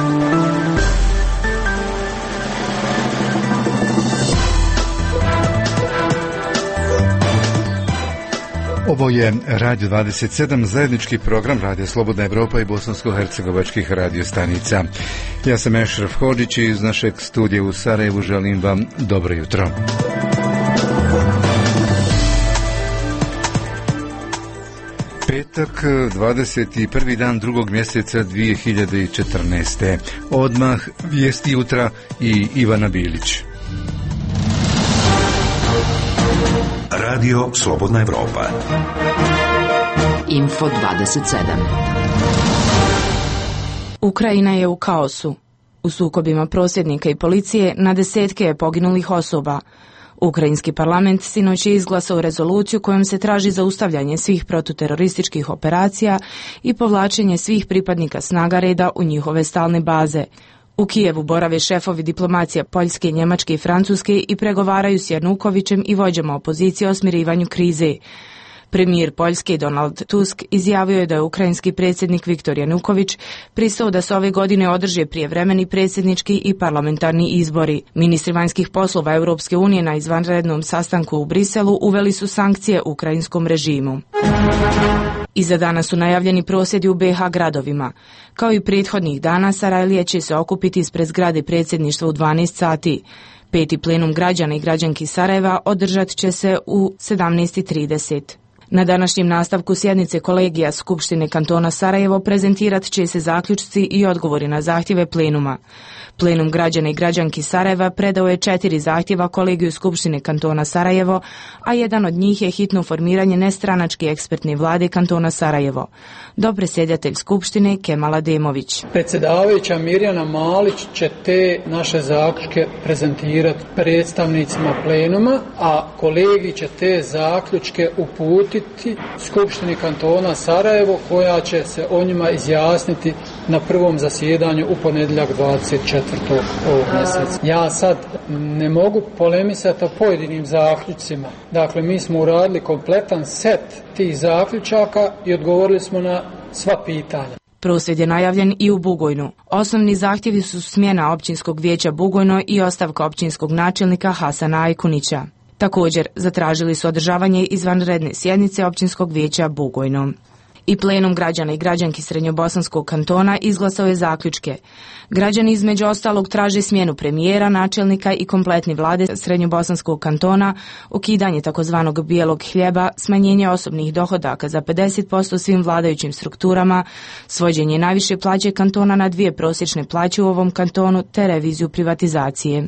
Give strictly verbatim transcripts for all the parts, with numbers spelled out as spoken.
Ovo je Radio dvadeset sedam, zajednički program Radio Slobodna Evropa i bosansko-hercegovačkih radiostanica. Ja sam Ešraf Hodžić i iz našeg studija u Sarajevu želim vam dobro jutro. Petak, dvadeset prvi dan drugog mjeseca dvije hiljade četrnaeste. Odmah vijesti jutra i Ivana Bilić. Radio Slobodna Evropa. Info dvadeset sedam. Ukrajina je u kaosu. U sukobima prosvjednika i policije na desetke je poginulih osoba. Ukrajinski parlament sinoć je izglasao rezoluciju kojom se traži zaustavljanje svih protuterorističkih operacija i povlačenje svih pripadnika snaga reda u njihove stalne baze. U Kijevu borave šefovi diplomacija Poljske, Njemačke i Francuske i pregovaraju s Janukovićem i vođama opozicije o smirivanju krize. Premijer Poljske Donald Tusk izjavio je da je ukrajinski predsjednik Viktor Januković pristao da se ove godine održe prijevremeni predsjednički i parlamentarni izbori. Ministri vanjskih poslova Europske unije na izvanrednom sastanku u Briselu uveli su sankcije ukrajinskom režimu. I za danas su najavljeni prosvjedi u be ha gradovima. Kao i prethodnih dana, Sarajlije će se okupiti ispred zgrade predsjedništva u dvanaest sati. Peti plenum građana i građanki Sarajeva održat će se u sedamnaest trideset. Na današnjem nastavku sjednice kolegija Skupštine kantona Sarajevo prezentirat će se zaključci i odgovori na zahtjeve plenuma. Plenum građana i građanki Sarajeva predao je četiri zahtjeva kolegiju Skupštine kantona Sarajevo, a jedan od njih je hitno formiranje nestranačke ekspertne vlade kantona Sarajevo. Dopredsjedatelj Skupštine Kemal Ademović. Predsjedavajuća Mirjana Malić će te naše zaključke prezentirati predstavnicima plenuma, a kolegij će te zaključke uputiti Skupštini kantona Sarajevo, koja će se o njima izjasniti na prvom zasjedanju u ponedjeljak dvadeset četvrtog ovog mjeseca. Ja sad ne mogu polemisati o pojedinim zaključcima. Dakle, mi smo uradili kompletan set tih zaključaka i odgovorili smo na sva pitanja. Prosvjed je najavljen i u Bugojnu. Osnovni zahtjevi su smjena općinskog vijeća Bugojno i ostavka općinskog načelnika Hasana Ajkunića. Također, zatražili su održavanje izvanredne sjednice općinskog vijeća Bugojno. I plenum građana i građanki Srednjobosanskog kantona izglasao je zaključke. Građani između ostalog traže smjenu premijera, načelnika i kompletne vlade Srednjobosanskog kantona, ukidanje takozvanog bijelog hljeba, smanjenje osobnih dohodaka za pedeset posto svim vladajućim strukturama, svođenje najviše plaće kantona na dvije prosječne plaće u ovom kantonu te reviziju privatizacije.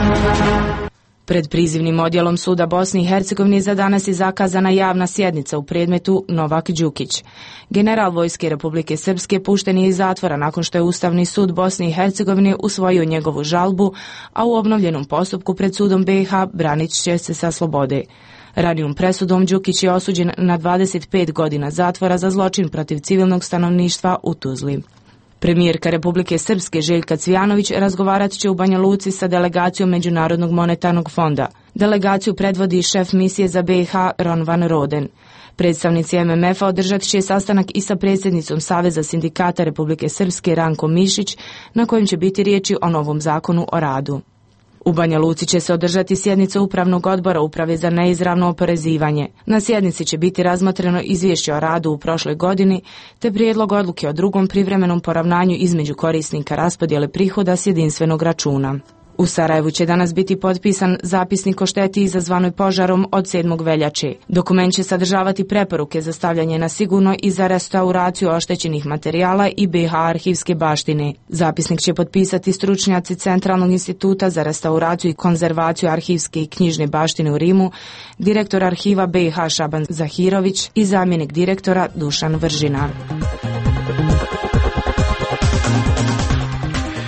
Pred prizivnim odjelom suda Bosne i Hercegovine za danas je zakazana javna sjednica u predmetu Novak Đukić. General vojske Republike Srpske pušten je iz zatvora nakon što je Ustavni sud Bosne i Hercegovine usvojio njegovu žalbu, a u obnovljenom postupku pred sudom be ha branit će se sa slobode. Ranijom presudom Đukić je osuđen na dvadeset pet godina zatvora za zločin protiv civilnog stanovništva u Tuzli. Premijerka Republike Srpske Željka Cvijanović razgovarat će u Banja Luci sa delegacijom Međunarodnog monetarnog fonda. Delegaciju predvodi šef misije za be ha Ron van Roden. Predstavnici em em ef-a održat će sastanak i sa predsjednicom Saveza sindikata Republike Srpske Ranko Mišić, na kojem će biti riječi o novom zakonu o radu. U Banja Luci će se održati sjednica Upravnog odbora Uprave za neizravno oporezivanje. Na sjednici će biti razmotreno izvješće o radu u prošloj godini, te prijedlog odluke o drugom privremenom poravnanju između korisnika raspodjele prihoda s jedinstvenog računa. U Sarajevu će danas biti potpisan zapisnik o šteti izazvanoj požarom od sedmog veljače. Dokument će sadržavati preporuke za stavljanje na sigurno i za restauraciju oštećenih materijala i be ha arhivske baštine. Zapisnik će potpisati stručnjaci Centralnog instituta za restauraciju i konzervaciju arhivske i knjižne baštine u Rimu, direktor arhiva be ha Šaban Zahirović i zamjenik direktora Dušan Vržina.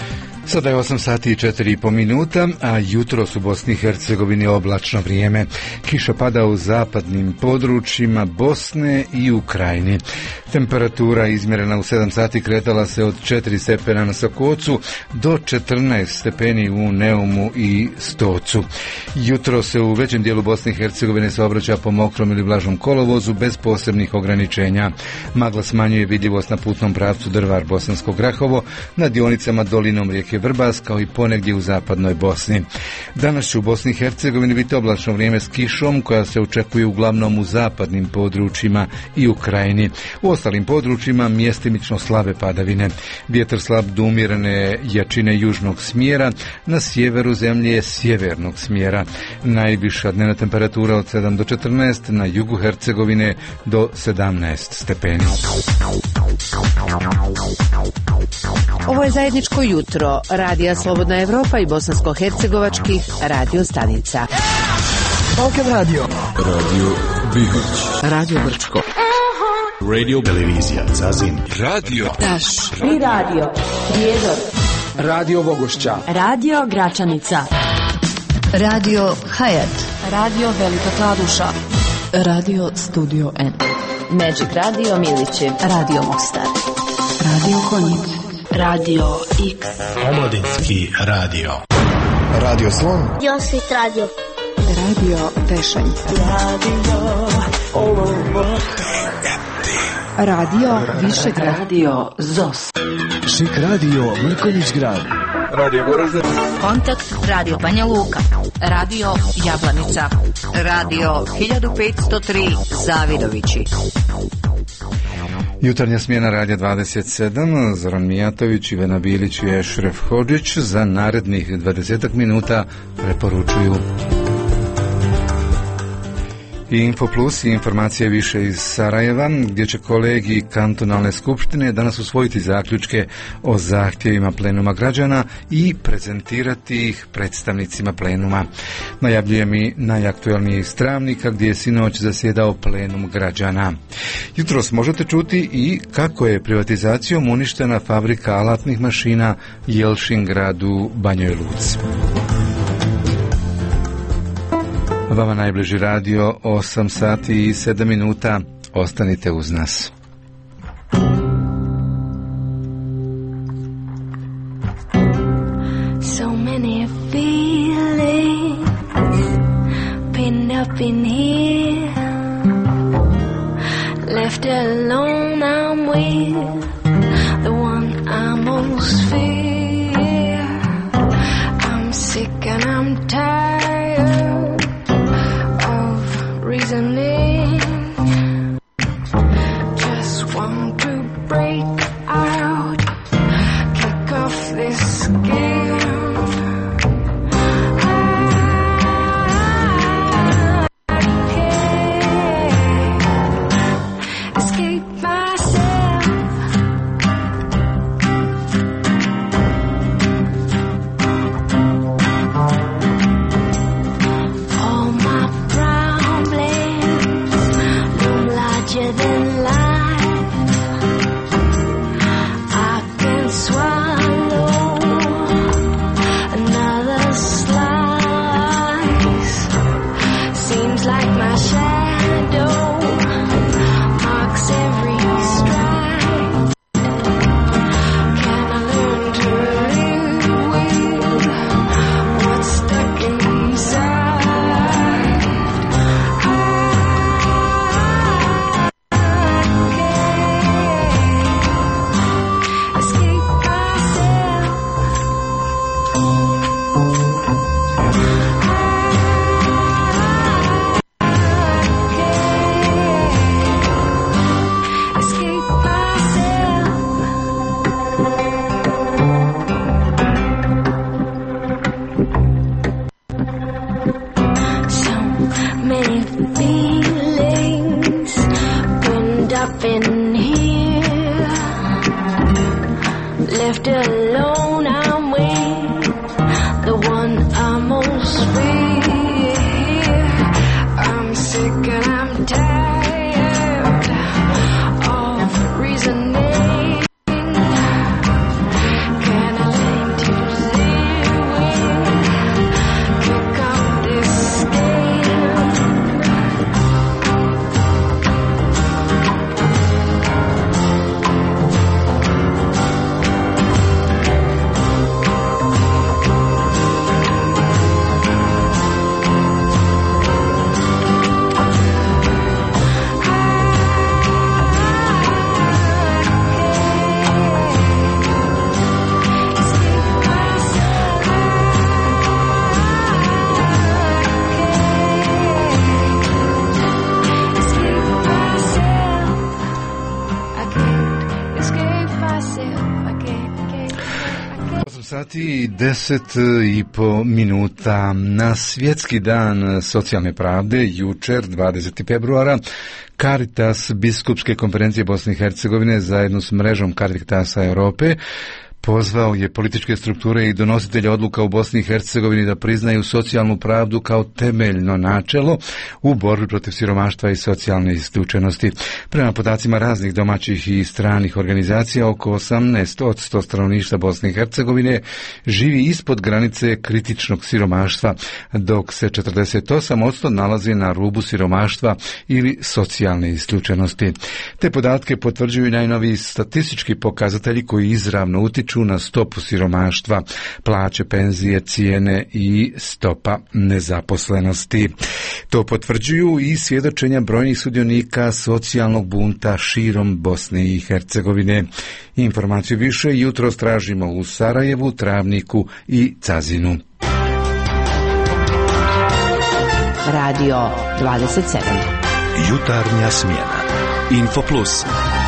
Sada je osam sati i četiri i po minuta, a jutros u Bosni i Hercegovini oblačno vrijeme. Kiša pada u zapadnim područjima Bosne i u Krajini. Temperatura izmjerena u sedam sati kretala se od četiri stepena na Sokocu do četrnaest stepeni u Neumu i Stocu. Jutro se u većem dijelu Bosne i Hercegovine saobraća po mokrom ili vlažnom kolovozu bez posebnih ograničenja. Magla smanjuje vidljivost na putnom pravcu Drvar-Bosansko Grahovo, na dionicama dolinom rijeke Vrbas, kao i ponegdje u zapadnoj Bosni. Danas će u Bosni i Hercegovini biti oblačno vrijeme s kišom, koja se očekuje uglavnom u zapadnim područjima i u Krajini. U ostalim područjima mjestimično slabe padavine. Vjetar slab do umjerene jačine južnog smjera, na sjeveru zemlje je sjevernog smjera. Najviša dnevna temperatura od sedam do četrnaest, na jugu Hercegovine do sedamnaest stepeni. Ovo je zajedničko jutro Radija Slobodna Evropa i bosansko-hercegovačkih radio stanica. Balkan Radio, Radio Bihoć, Radio Brčko, Radio Televizija Zazin, Radio Taš, i Radio Prijedor, Radio Vogošća, Radio Gračanica, Radio Hayat, Radio Velika Kladuša, Radio Studio N, Magic Radio Milići, Radio Mostar, Radio Konjic, Radio X, Omladinski radio, Radio Slon, Josvit Radio, Radio Tešanj, Radio Olovo, Radio Višegrad, Radio Zos, Šik Radio Mrkonjić Grad, Radio Goražde, Kontakt Radio Banja Luka, Radio Jablanica, Radio hiljadu petsto tri Zavidovići. Jutarnja smjena Radija dvadeset sedam, Zoran Mijatović, Ivana Bilić i Ešref Hodžić za narednih dvadesetak minuta preporučuju i Info Plus i informacije više iz Sarajeva, gdje će kolegi kantonalne skupštine danas usvojiti zaključke o zahtjevima plenuma građana i prezentirati ih predstavnicima plenuma. Najavljujem i najaktualniji iz Travnika, gdje je sinoć zasjedao plenum građana. Jutros možete čuti i kako je privatizacijom uništena fabrika alatnih mašina Jelšingrad u Banjoj Luci. Vama najbliži radio, osam sati i sedam minuta. Ostanite uz nas. So many feelings pinned up in here, left alone I'm with the one I most fear. I'm sick and I'm tired reasoning, just want to break out, kick off this game. I can't escape myself. All my larger than life, I can swallow another slice. Seems like my shadow marks every stride. Can I learn to live with what's stuck inside? Left alone, I'm with the one I most fear. I'm sick and I'm tired of reasoning. Can I learn to sati i deset i po minuta. Na svjetski dan socijalne pravde, jučer, dvadesetog februara, Caritas Biskupske konferencije Bosne i Hercegovine zajedno s mrežom Caritasa Europe pozvao je političke strukture i donositelje odluka u Bosni i Hercegovini da priznaju socijalnu pravdu kao temeljno načelo u borbi protiv siromaštva i socijalne isključenosti. Prema podacima raznih domaćih i stranih organizacija, oko osamnaest posto stanovništva Bosne i Hercegovine živi ispod granice kritičnog siromaštva, dok se četrdeset osam posto nalazi na rubu siromaštva ili socijalne isključenosti. Te podatke potvrđuju najnoviji statistički pokazatelji koji izravno utiču na stopu siromaštva, plaće, penzije, cijene i stopa nezaposlenosti. To potvrđuju i svjedočenja brojnih sudionika socijalnog bunta širom Bosne i Hercegovine. Informaciju više jutros tražimo u Sarajevu, Travniku i Cazinu. Radio dvadeset sedam. Jutarnja smjena. Info Plus.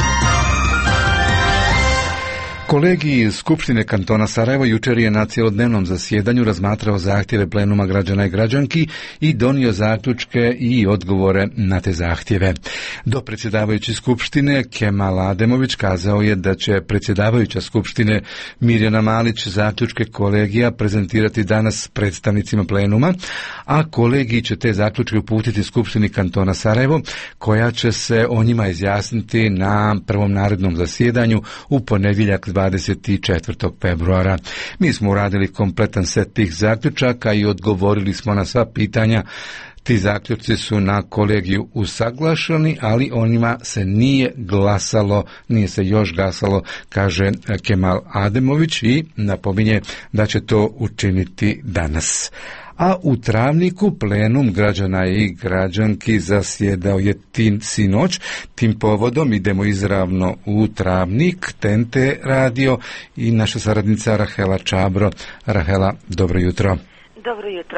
Kolegij Skupštine kantona Sarajevo jučer je na cjelodnevnom zasjedanju razmatrao zahtjeve plenuma građana i građanki i donio zaključke i odgovore na te zahtjeve. Do predsjedavajući Skupštine Kemal Ademović kazao je da će predsjedavajuća Skupštine Mirjana Malić zaključke kolegija prezentirati danas predstavnicima plenuma, a kolegij će te zaključke uputiti Skupštini kantona Sarajevo, koja će se o njima izjasniti na prvom narednom zasjedanju u ponedjeljak dvadeset četvrtog februara. Mi smo uradili kompletan set tih zaključaka i odgovorili smo na sva pitanja. Ti zaključci su na kolegiju usaglašeni, ali o njima se nije glasalo, nije se još glasalo, kaže Kemal Ademović i napominje da će to učiniti danas. A u Travniku plenum građana i građanki zasjedao je tim sinoć. Tim povodom idemo izravno u Travnik, T N T radio i naša saradnica Rahela Čabro. Rahela, dobro jutro. Dobro jutro.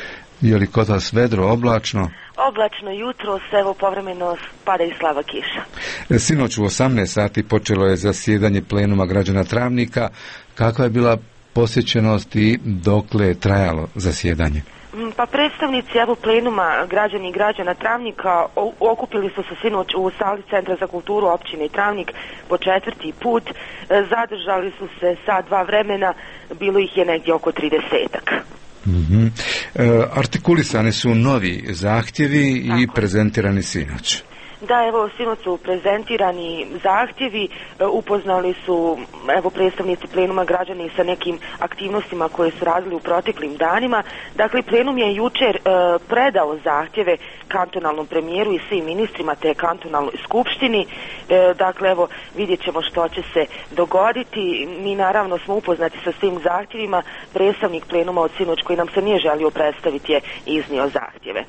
Je li kod vas vedro, oblačno? Oblačno jutro, evo povremeno pada i slaba kiša. Sinoć u osamnaest sati počelo je zasjedanje plenuma građana Travnika. Kakva je bila posjećenost i dokle je trajalo zasjedanje? Pa predstavnici evo plenuma građani i građana Travnika okupili su se sinoć u sali Centra za kulturu općine Travnik po četvrti put. Zadržali su se sa dva vremena, bilo ih je negdje oko tridesetak. Mm-hmm. E, artikulisani su novi zahtjevi Tako. i prezentirani sinoć. Da, evo, sinoć su prezentirani zahtjevi, upoznali su, evo, predstavnici plenuma građani sa nekim aktivnostima koje su radili u proteklim danima. Dakle, plenum je jučer e, predao zahtjeve kantonalnom premijeru i svim ministrima te kantonalnoj skupštini. E, dakle, evo, vidjet ćemo što će se dogoditi. Mi naravno smo upoznati sa svim zahtjevima. Predstavnik plenuma od sinoć koji nam se nije želio predstaviti je iznio zahtjeve.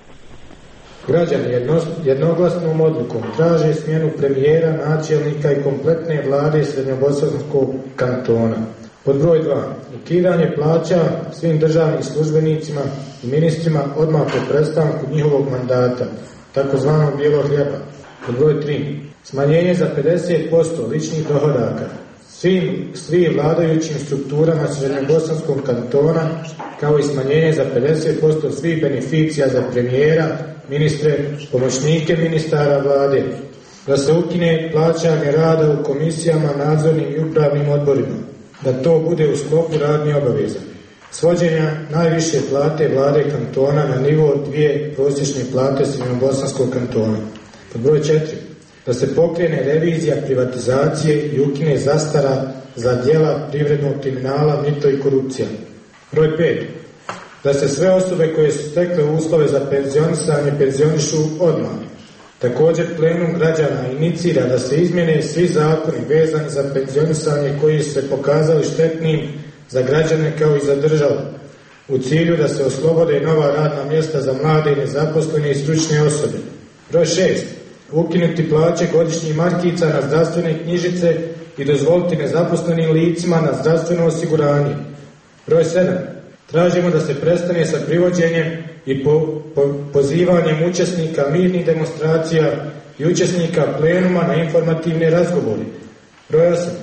Građani jedno, jednoglasnom odlukom traže smjenu premijera, načelnika i kompletne vlade Srednjobosanskog kantona. Pod broj dva. Ukidanje plaća svim državnim službenicima i ministrima odmah po prestanku njihovog mandata, takozvanog bijelog hljeba. Pod broj tri. Smanjenje za pedeset posto ličnih dohodaka svim, svim vladajućim strukturama Srednjobosanskog kantona, kao i smanjenje za pedeset posto svih beneficija za premijera, ministre, pomoćnike ministara vlade, da se ukine plaćanje rada u komisijama, nadzornim i upravnim odborima, da to bude u sklopu radnih obaveza, svođenja najviše plate vlade kantona na nivo dvije prosječne plate Srednjobosanskog kantona. Pod broj četiri. Da se pokrene revizija privatizacije i ukine zastara za djela privrednog kriminala, mito i korupcija. Broj pet. Da se sve osobe koje su stekle uslove za penzionisanje penzionišu odmah. Također plenum građana inicira da se izmjene svi zakoni vezani za penzionisanje koji su se pokazali štetnim za građane kao i za državu, u cilju da se oslobode nova radna mjesta za mlade i nezaposlene i stručne osobe. Broj šest. Ukinuti plaće godišnjih markica na zdravstvene knjižice i dozvoliti nezaposlenim licima na zdravstveno osiguranje. Broj sedam. Tražimo da se prestane sa privođenjem i po, po, pozivanjem učesnika mirnih demonstracija i učesnika plenuma na informativne razgovore. Broj osam.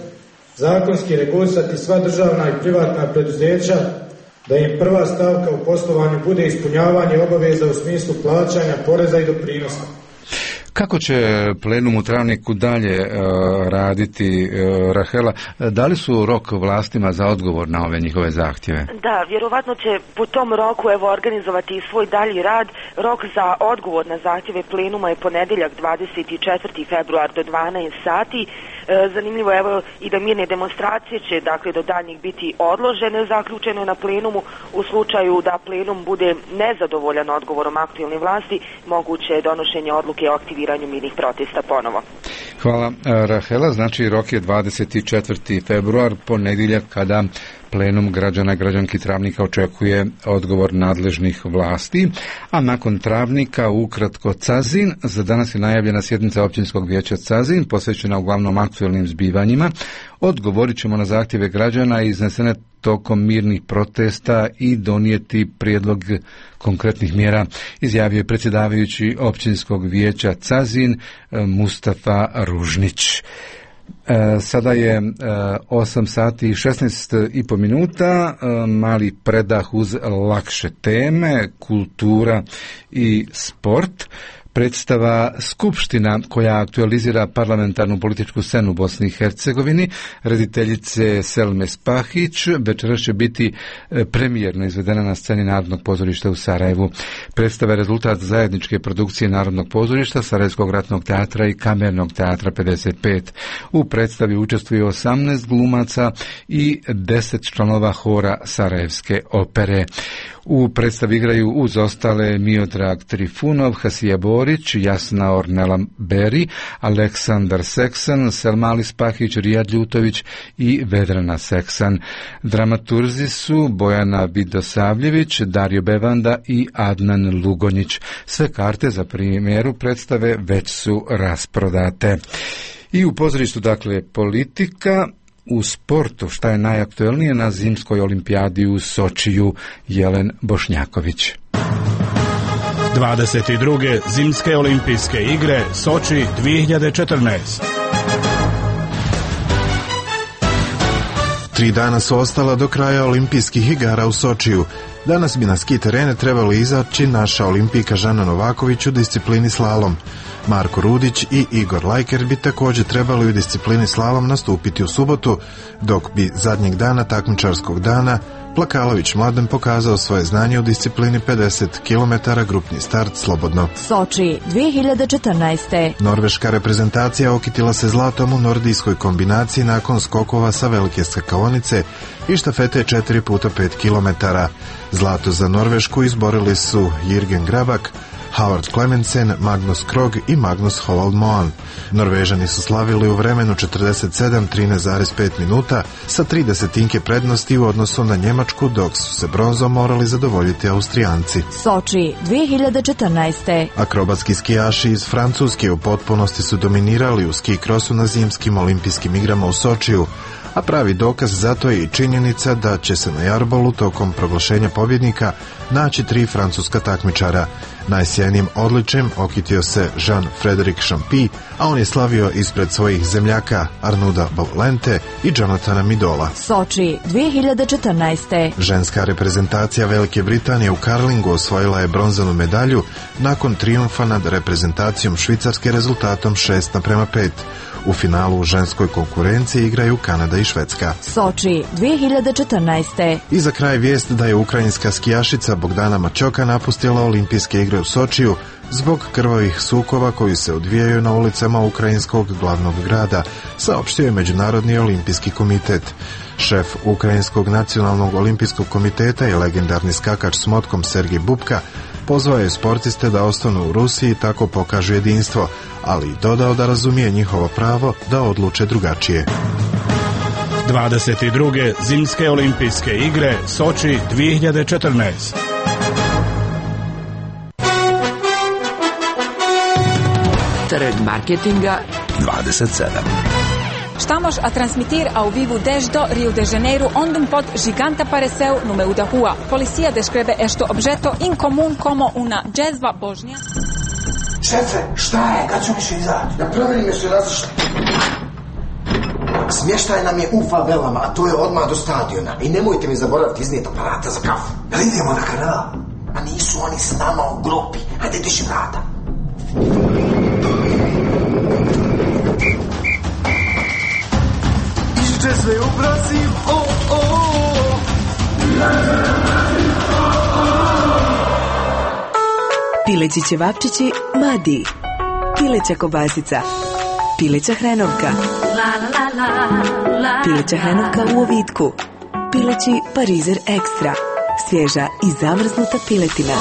zakonski regulisati sva državna i privatna preduzeća, da im prva stavka u poslovanju bude ispunjavanje obaveza u smislu plaćanja poreza i doprinosa. Kako će plenum u Travniku dalje uh, raditi, uh, Rahela? Da li su rok vlastima za odgovor na ove njihove zahtjeve? Da, vjerovatno će po tom roku evo organizovati i svoj dalji rad. Rok za odgovor na zahtjeve plenuma je ponedjeljak dvadeset četvrti februar do dvanaest sati. E, zanimljivo evo i da mirne demonstracije će dakle do daljnjih biti odložene, zaključeno na plenumu. U slučaju da plenum bude nezadovoljan odgovorom aktualne vlasti, moguće je donošenje odluke o aktiviranju mirnih protesta ponovo. Hvala, Rahela. Znači rok je dvadeset četvrti februar, ponedjeljak, kada plenum građana i građanki Travnika očekuje odgovor nadležnih vlasti. A nakon Travnika ukratko Cazin. Za danas je najavljena sjednica općinskog vijeća Cazin, posvećena uglavnom aktualnim zbivanjima. Odgovorit ćemo na zahtjeve građana iznesene tokom mirnih protesta i donijeti prijedlog konkretnih mjera, izjavio je predsjedavajući općinskog vijeća Cazin Mustafa Ružnić. E, sada je e, osam sati i šesnaest i po minuta, e, mali predah uz lakše teme, kultura i sport. Predstava Skupština, koja aktualizira parlamentarnu političku scenu u Bosni i Hercegovini, rediteljice Selme Spahić, večeras će biti premijerno izvedena na sceni Narodnog pozorišta u Sarajevu. Predstava je rezultat zajedničke produkcije Narodnog pozorišta, Sarajevskog ratnog teatra i Kamernog teatra pedeset pet. U predstavi učestvuje osamnaest glumaca i deset članova hora Sarajevske opere. U predstavi igraju uz ostale Miodrag Trifunov, Hasija Borić, Jasna Ornela Beri, Aleksandar Seksan, Selmali Spahić, Rijad Ljutović i Vedrana Seksan. Dramaturzi su Bojana Vidosavljević, Dario Bevanda i Adnan Lugonjić. Sve karte za premijeru predstave već su rasprodate. I u pozorištu, dakle, politika. U sportu, šta je najaktuelnije na zimskoj olimpijadi u Sočiju, Jelen Bošnjaković. dvadeset druge zimske olimpijske igre Soči dvije hiljade četrnaest. Tri dana su ostala do kraja olimpijskih igara u Sočiju. Danas bi na ski terene trebali izaći naša olimpijka Žana Novaković u disciplini slalom. Marko Rudić i Igor Lajker bi također trebali u disciplini slalom nastupiti u subotu, dok bi zadnjeg dana takmičarskog dana Plakalović Mladen pokazao svoje znanje u disciplini pedeset kilometara grupni start slobodno. Soči dvije hiljade četrnaest. Norveška reprezentacija okitila se zlatom u nordijskoj kombinaciji nakon skokova sa velike skakaonice i štafete četiri puta pet kilometara. Zlato za Norvešku izborili su Jürgen Grabak, Howard Clemensen, Magnus Krog i Magnus Hovald Moan. Norvežani su slavili u vremenu četrdeset sedam trinaest zarez pet minuta sa tri desetinke prednosti u odnosu na Njemačku, dok su se bronzom morali zadovoljiti Austrijanci. Soči dvije hiljade četrnaest. Akrobatski skijaši iz Francuske u potpunosti su dominirali u ski krosu na zimskim olimpijskim igrama u Sočiju, a pravi dokaz zato je i činjenica da će se na jarbolu tokom proglašenja pobjednika naći tri francuska takmičara. Najsjajnijim odličjem okitio se Jean-Frédéric Champy, a on je slavio ispred svojih zemljaka Arnauda Baulente i Jonathana Midola. Soči dvije hiljade četrnaest. Ženska reprezentacija Velike Britanije u karlingu osvojila je bronzanu medalju nakon trijumfa nad reprezentacijom Švicarske rezultatom šest naprema pet. U finalu u ženskoj konkurenciji igraju Kanada i Švedska. Soči dvije hiljade četrnaest. I za kraj vijest da je ukrajinska skijašica Bogdana Mačoka napustila olimpijske igre u Sočiju zbog krvavih sukova koji se odvijaju na ulicama ukrajinskog glavnog grada, saopštio je Međunarodni olimpijski komitet. Šef Ukrajinskog nacionalnog olimpijskog komiteta i legendarni skakač s motkom Sergej Bubka pozvao je sportiste da ostanu u Rusiji i tako pokažu jedinstvo, ali i dodao da razumije njihovo pravo da odluče drugačije. dvadeset druge zimske olimpijske igre Soči dvije hiljade četrnaest. Trg marketinga dvadeset sedam. Estamos a transmitir ao vivo desde Rio de Janeiro, onde um pod gigante apareceu no meio da rua. Polícia descreve este objeto incomum como uma jezva božnja. Šefe, šta je? Kad su više izaći? Da provjerime su razišli. Smještaj nam je u favelama, a to je odmah do stadiona. I nemojte mi zaboraviti iznijeti aparata za kafu. Jel idemo na kanal? A nisu oni s nama u grupi. Hajde, diši vrata. Išće sve ubrasim, o, o, o. Pileći ćevapčići Madi. Pileća kobasica. Pileća hrenovka. Pileća hrenovka u ovitku. Pileći parizer ekstra. Svježa i zamrznuta piletina.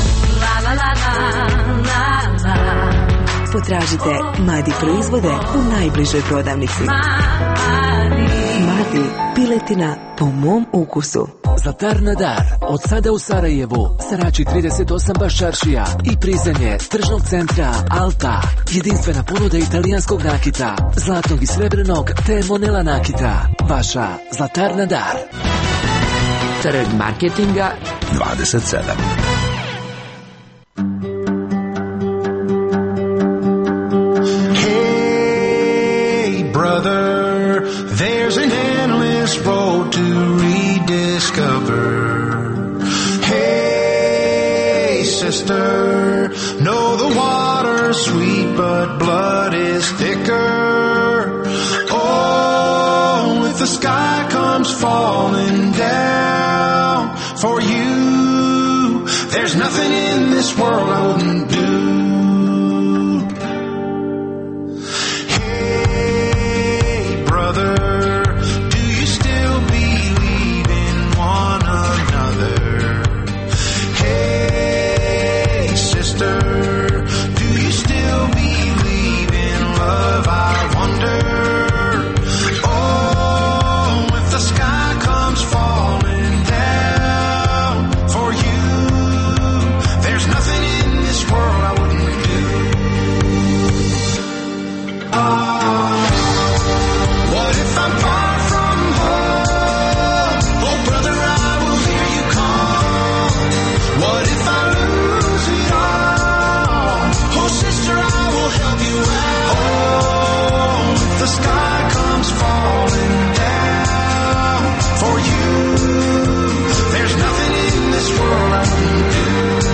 Potražite Madi proizvode u najbližoj prodavnici. Madi, piletina po mom ukusu. Zlatar na dar. Od sada u Sarajevu. Sarači trideset osam Bašaršija i prizemlje tržnog centra Alta. Jedinstvena ponuda italijanskog nakita, zlatnog i srebrnog te Monela nakita. Vaša Zlatar na dar. Trg marketinga dvadeset sedam. Hey brother, there's an endless road to rediscover. Hey sister, know the water's sweet but blood is thicker. Oh, if the sky comes falling down for you, there's nothing in this world I wouldn't do. Hey brother, do you still believe in one another? Hey sister, do you still believe in love? I wonder. Oh, if the sky comes falling down for you, there's nothing in this world I wouldn't do. Oh, what if I'm far from home? Oh brother, I will hear you call. What if I lose it all? Oh sister, I will help you out. Oh, if the sky comes falling down for you, there's nothing in this world I wouldn't do.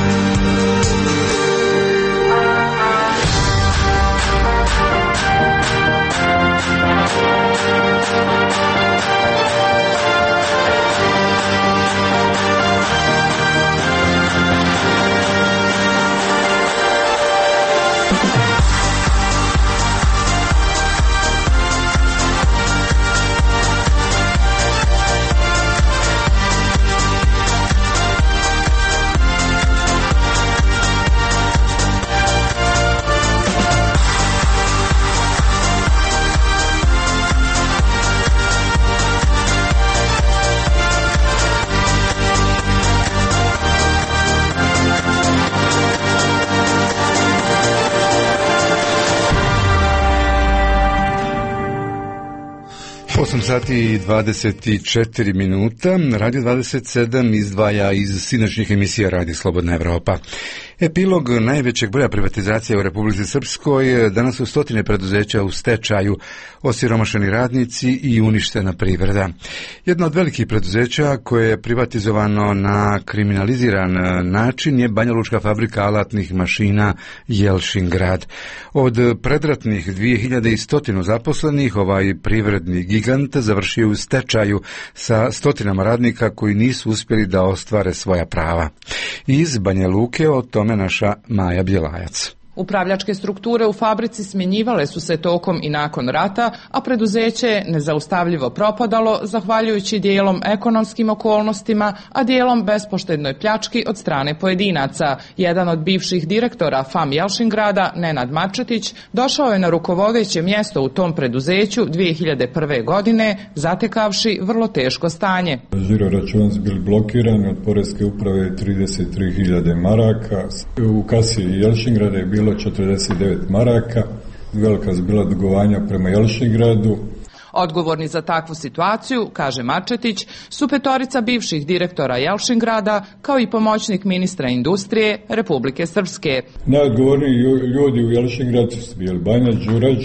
osam sati i dvadeset četiri minuta. Radio dvadeset sedam izdvaja iz sinoćnih emisija Radi Slobodna Evropa. Epilog najvećeg broja privatizacija u Republici Srpskoj, danas su stotine preduzeća u stečaju, osiromašeni radnici i uništena privreda. Jedno od velikih preduzeća koje je privatizovano na kriminaliziran način je Banjalučka fabrika alatnih mašina Jelšingrad. Od predratnih dvije hiljade sto zaposlenih, ovaj privredni gigant završio u stečaju sa stotinama radnika koji nisu uspjeli da ostvare svoja prava. Iz Banja Luke o tome naša Maja Bjelajac. Upravljačke strukture u fabrici smjenjivale su se tokom i nakon rata, a preduzeće je nezaustavljivo propadalo, zahvaljujući dijelom ekonomskim okolnostima, a dijelom bespoštednoj pljački od strane pojedinaca. Jedan od bivših direktora F A M Jelšingrada, Nenad Marčetić, došao je na rukovodeće mjesto u tom preduzeću dvije hiljade prve. godine, zatekavši vrlo teško stanje. Žiro račun su bili blokirani od Poreske uprave trideset tri hiljade maraka. U kasi Jelšingrada je bilo četrdeset devet maraka, velika su bila dugovanja prema Jelšingradu. Odgovorni za takvu situaciju, kaže Marčetić, su petorica bivših direktora Jelšingrada, kao i pomoćnik ministra industrije Republike Srpske. Najodgovorniji ljudi u Jelšingradu su bili Banja Đurađ,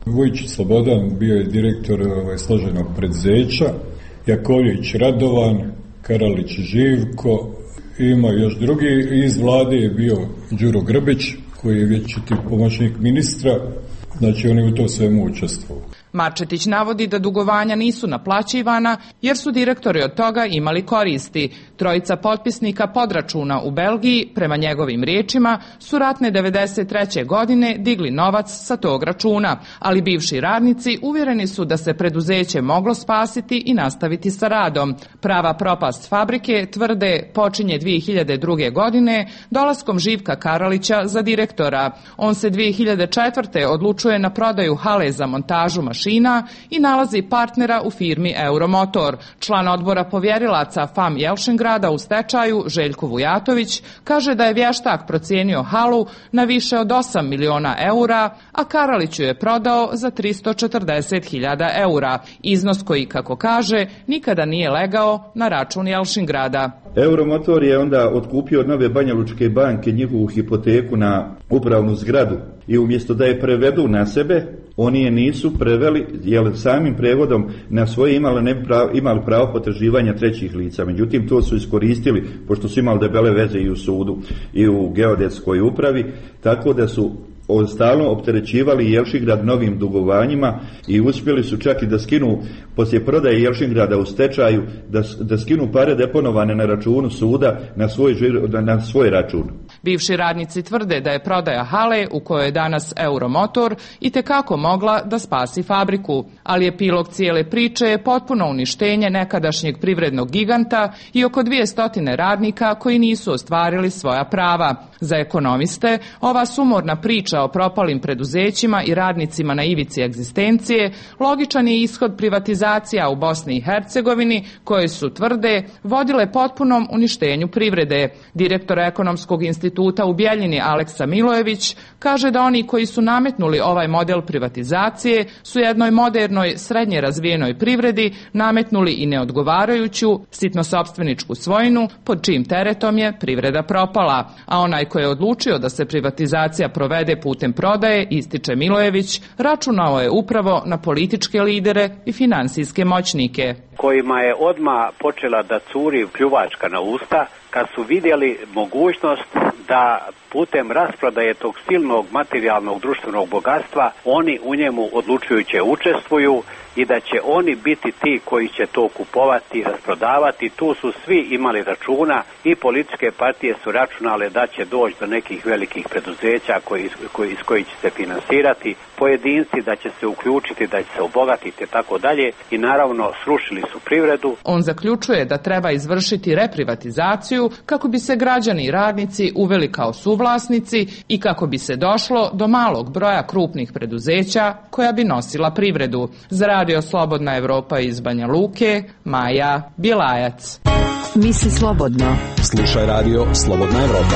Vujičić Slobodan bio je direktor ovaj, složenog preduzeća, Jakovljević Radovan, Karalić Živko, ima još drugi, iz vlade je bio Đuro Grbić, koji je vječiti pomoćnik ministra, znači oni u to svemu učestvovali. Marčetić navodi da dugovanja nisu naplaćivana jer su direktori od toga imali koristi. Trojica potpisnika podračuna u Belgiji, prema njegovim riječima, su ratne devedeset treće godine digli novac sa tog računa, ali bivši radnici uvjereni su da se preduzeće moglo spasiti i nastaviti sa radom. Prava propast fabrike, tvrde, počinje dvije hiljade druge. godine dolaskom Živka Karalića za direktora. On se dvije hiljade četvrte. odlučuje na prodaju hale za montažu mašina i nalazi partnera u firmi Euromotor. Član odbora povjerilaca F A M Jelšingrada u stečaju, Željko Vujatović, kaže da je vještak procijenio halu na više od osam miliona eura, a Karaliću je prodao za tristo četrdeset hiljada eura. Iznos koji, kako kaže, nikada nije legao na račun Jelšingrada. Euromotor je onda otkupio od Nove Banjalučke banke njihovu hipoteku na upravnu zgradu i umjesto da je prevedu na sebe, oni je nisu preveli, jer samim prevodom na svoje imali, ne pravo, imali pravo potraživanja trećih lica. Međutim, to su iskoristili, pošto su imali debele veze i u sudu i u geodetskoj upravi, tako da su stalno opterećivali Jelšingrad novim dugovanjima i uspjeli su čak i da skinu, poslije prodaje Jelšingrada u stečaju, da, da skinu pare deponovane na računu suda na svoj, na svoj račun. Bivši radnici tvrde da je prodaja hale, u kojoj je danas Euromotor, itekako mogla da spasi fabriku, ali epilog cijele priče je potpuno uništenje nekadašnjeg privrednog giganta i oko dvjesto radnika koji nisu ostvarili svoja prava. Za ekonomiste, ova sumorna priča o propalim preduzećima i radnicima na ivici egzistencije logičan je ishod privatizacija u Bosni i Hercegovini, koje su, tvrde, vodile potpunom uništenju privrede. Direktor Ekonomskog instituta u Bjeljini Aleksa Milojević kaže da oni koji su nametnuli ovaj model privatizacije su jednoj modernoj, srednje razvijenoj privredi nametnuli i neodgovarajuću, sitnosopstveničku svojinu, pod čijim teretom je privreda propala. A onaj koji je odlučio da se privatizacija provede putem prodaje, ističe Milojević, računao je upravo na političke lidere i financijske moćnike. Kojima je odmah počela da curi pljuvačka na usta, kad su vidjeli mogućnost da putem rasprodaje tog silnog materijalnog društvenog bogatstva oni u njemu odlučujuće učestvuju i da će oni biti ti koji će to kupovati i rasprodavati. Tu su svi imali računa i političke partije su računale da će doći do nekih velikih preduzeća koji, koji, iz kojih će se finansirati, pojedinci da će se uključiti, da će se obogatiti i tako dalje i naravno srušili su privredu. On zaključuje da treba izvršiti reprivatizaciju kako bi se građani i radnici uveli kao suvlasnici i kako bi se došlo do malog broja krupnih preduzeća koja bi nosila privredu. Za Radio Slobodna Evropa iz Banja Luke, Maja Bjelajac. Misli slobodno. Slušaj Radio Slobodna Evropa.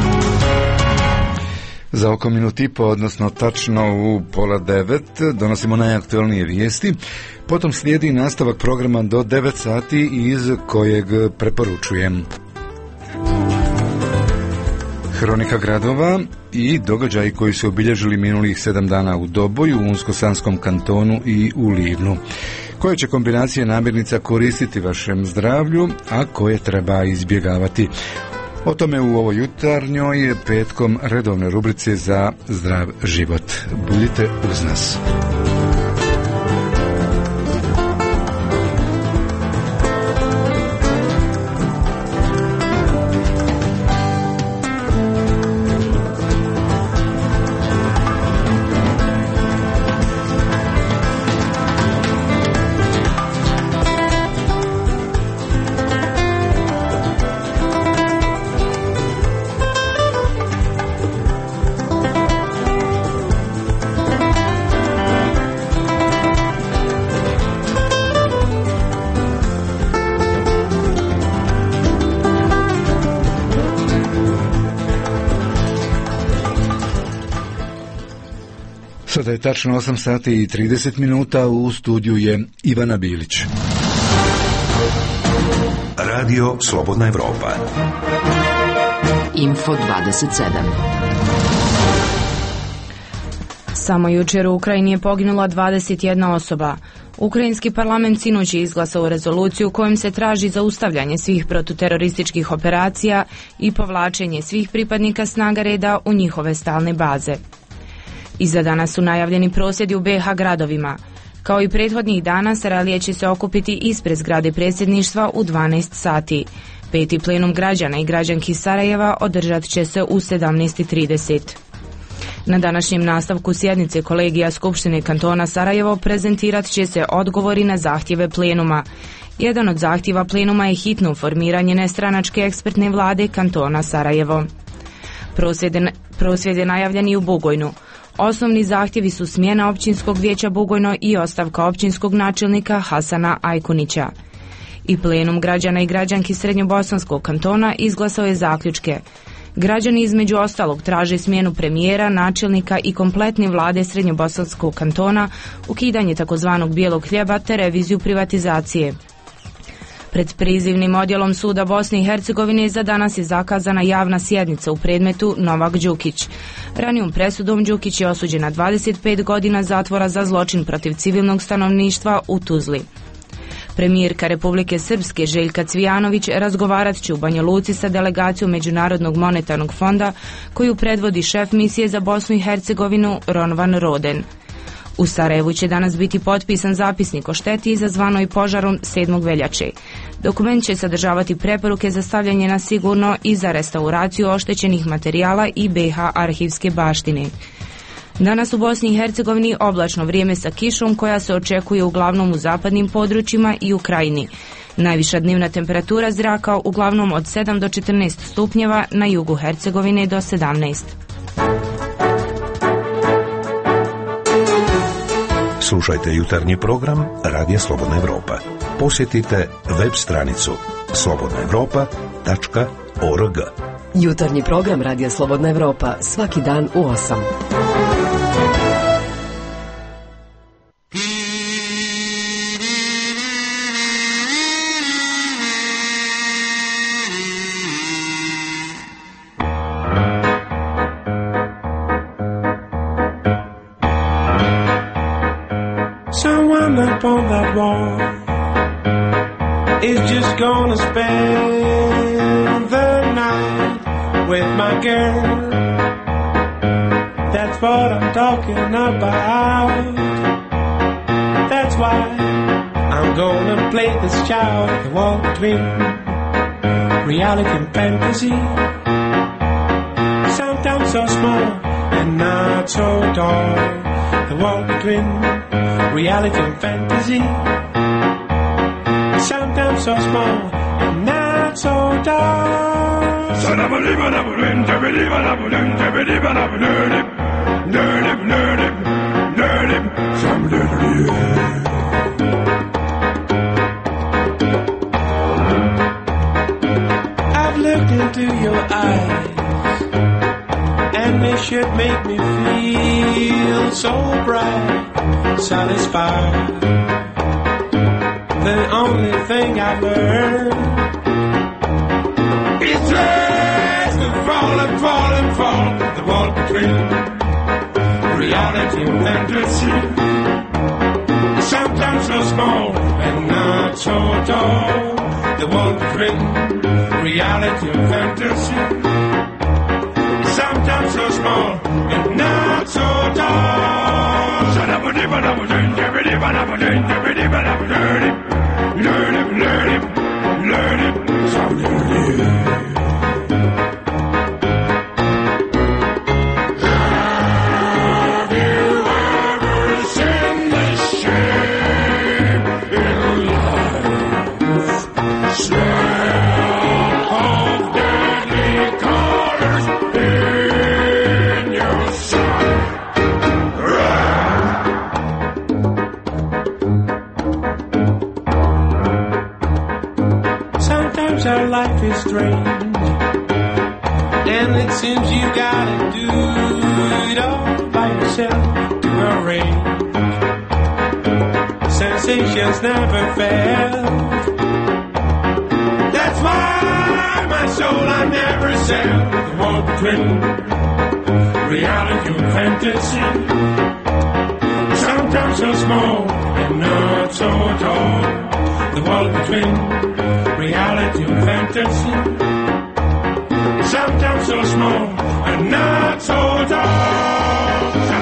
Za oko minut i po, odnosno tačno u pola devet, donosimo najaktualnije vijesti. Potom slijedi nastavak programa do devet sati iz kojeg preporučujem. Hronika gradova i događaji koji su obilježili minulih sedam dana u Doboju, u Unsko-Sanskom kantonu i u Livnu. Koje će kombinacije namirnica koristiti vašem zdravlju, a koje treba izbjegavati? O tome u ovoj jutarnjoj petkom redovne rubrice za zdrav život. Budite uz nas. Sada je tačno osam sati i trideset minuta, u studiju je Ivana Bilić. Radio Slobodna Evropa. Info dvadeset sedam. Samo jučer u Ukrajini je poginula dvadeset jedna osoba. Ukrajinski parlament sinoć je izglasao rezoluciju kojom se traži zaustavljanje svih protuterorističkih operacija i povlačenje svih pripadnika snaga reda u njihove stalne baze. I za danas su najavljeni prosvjedi u be ha gradovima. Kao i prethodnih dana, Sarajlije će se okupiti ispred zgrade predsjedništva u dvanaest sati. Peti plenum građana i građanki Sarajeva održat će se u sedamnaest i trideset. Na današnjem nastavku sjednice kolegija Skupštine kantona Sarajevo prezentirat će se odgovori na zahtjeve plenuma. Jedan od zahtjeva plenuma je hitno formiranje nestranačke ekspertne vlade kantona Sarajevo. Prosvjed, prosvjed je najavljen i u Bugojnu. Osnovni zahtjevi su smjena općinskog vijeća Bugojno i ostavka općinskog načelnika Hasana Ajkunića. I plenum građana i građanki Srednjobosanskog kantona izglasao je zaključke. Građani između ostalog traže smjenu premijera, načelnika i kompletne vlade Srednjobosanskog kantona, ukidanje takozvanog bijelog hljeba te reviziju privatizacije. Pred prizivnim odjelom suda Bosne i Hercegovine za danas je zakazana javna sjednica u predmetu Novak Đukić. Ranijom presudom Đukić je osuđen na dvadeset pet godina zatvora za zločin protiv civilnog stanovništva u Tuzli. Premijerka Republike Srpske Željka Cvijanović razgovarat će u Banja Luci sa delegacijom Međunarodnog monetarnog fonda koju predvodi šef misije za Bosnu i Hercegovinu Ronvan Roden. U Sarajevu će danas biti potpisan zapisnik o šteti izazvanoj požarom sedmog veljače. Dokument će sadržavati preporuke za stavljanje na sigurno i za restauraciju oštećenih materijala i be ha arhivske baštine. Danas u Bosni i Hercegovini oblačno vrijeme sa kišom koja se očekuje uglavnom u zapadnim područjima i u krajini. Najviša dnevna temperatura zraka uglavnom od sedam do četrnaest stupnjeva, na jugu Hercegovine do sedamnaest. Slušajte jutarnji program Radija Slobodna Evropa. Posjetite web stranicu slobodna evropa tačka org. Jutarnji program Radija Slobodna Evropa svaki dan u osam. Up on that wall is just gonna spend the night with my girl. That's what I'm talking about. That's why I'm gonna play this child, the wall between reality and fantasy. Sometimes so small and not so tall, the wall between reality and fantasy. Sometimes so small and not so tall. I've looked into your eyes and they should make me feel so bright, satisfied. The only thing I've learned is just to fall and fall and fall, the wall between reality and fantasy. Sometimes so small and not so tall, the wall between reality and fantasy. Sometimes so small and not so tall. Learn it, learn it, learn it, so learn it. Have you ever seen the shame in life? Smell of deadly colors in your sight. Sometimes our life is strange, and it seems you gotta do it all by yourself to arrange. Sensations never fail. That's why my soul I never sell. The wall between reality and fantasy. Sometimes so small and not so tall. The wall between reality and fantasy. Sometimes so small and not so tall.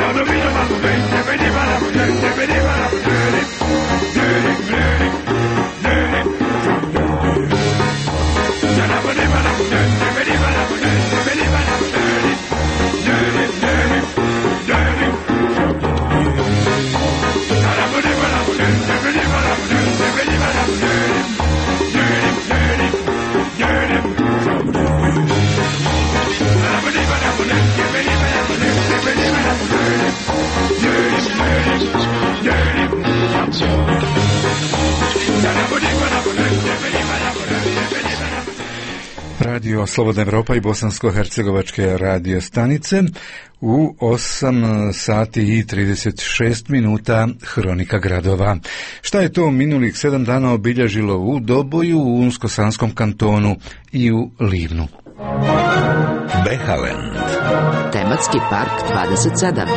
Radio Slobodna Evropa i bosansko-hercegovačke radio stanice u osam sati i trideset šest minuta Hronika gradova. Šta je to minulih sedam dana obilježilo u Doboju, u Unsko-Sanskom kantonu i u Livnu? Behalend. Tematski park dvadeset sedam.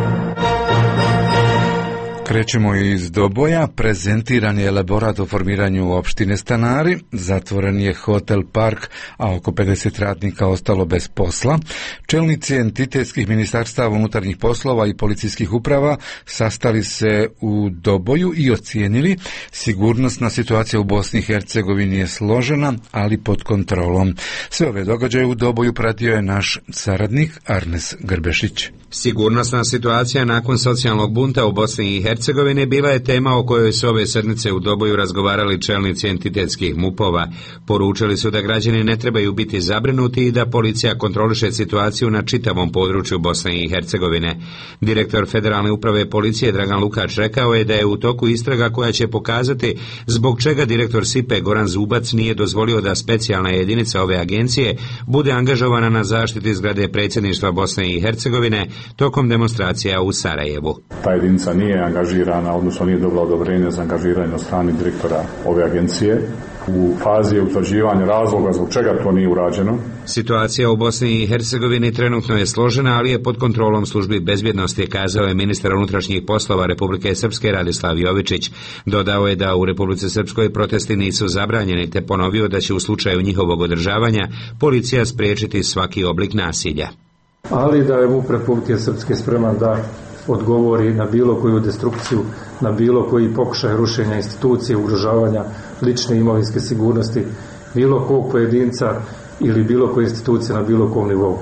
Krećemo iz Doboja, prezentiran je elaborat o formiranju opštine Stanari, zatvoren je hotel Park, a oko pedeset radnika ostalo bez posla. Čelnici entitetskih ministarstava unutarnjih poslova i policijskih uprava sastali se u Doboju i ocijenili sigurnosna situacija u Bosni i Hercegovini je složena, ali pod kontrolom. Sve ove događaje u Doboju pratio je naš saradnik Arnes Grbešić. Sigurnosna situacija nakon socijalnog bunta u Bosni i Hercegovini bila je tema o kojoj su ove sedmice u Doboju razgovarali čelnici entitetskih mupova. Poručili su da građani ne trebaju biti zabrinuti i da policija kontroliše situaciju na čitavom području Bosne i Hercegovine. Direktor Federalne uprave policije Dragan Lukač rekao je da je u toku istraga koja će pokazati zbog čega direktor SIPE Goran Zubac nije dozvolio da specijalna jedinica ove agencije bude angažovana na zaštiti zgrade predsjedništva Bosne i Hercegovine tokom demonstracija u Sarajevu. Ta jedinica nije angažirana, odnosno nije dobila odobrenje za angažiranje od strane direktora ove agencije. U fazi utvrđivanja razloga zbog čega to nije urađeno. Situacija u Bosni i Hercegovini trenutno je složena, ali je pod kontrolom službi bezbjednosti, kazao je ministar unutrašnjih poslova Republike Srpske Radislav Jovičić. Dodao je da u Republici Srpskoj protesti nisu zabranjeni, te ponovio da će u slučaju njihovog održavanja policija spriječiti svaki oblik nasilja. Ali da je MUP Republike Srpske spreman da odgovori na bilo koju destrukciju, na bilo koji pokušaj rušenja institucije, ugrožavanja lične imovinske sigurnosti bilo kog pojedinca ili bilo koje institucije na bilo kom nivou.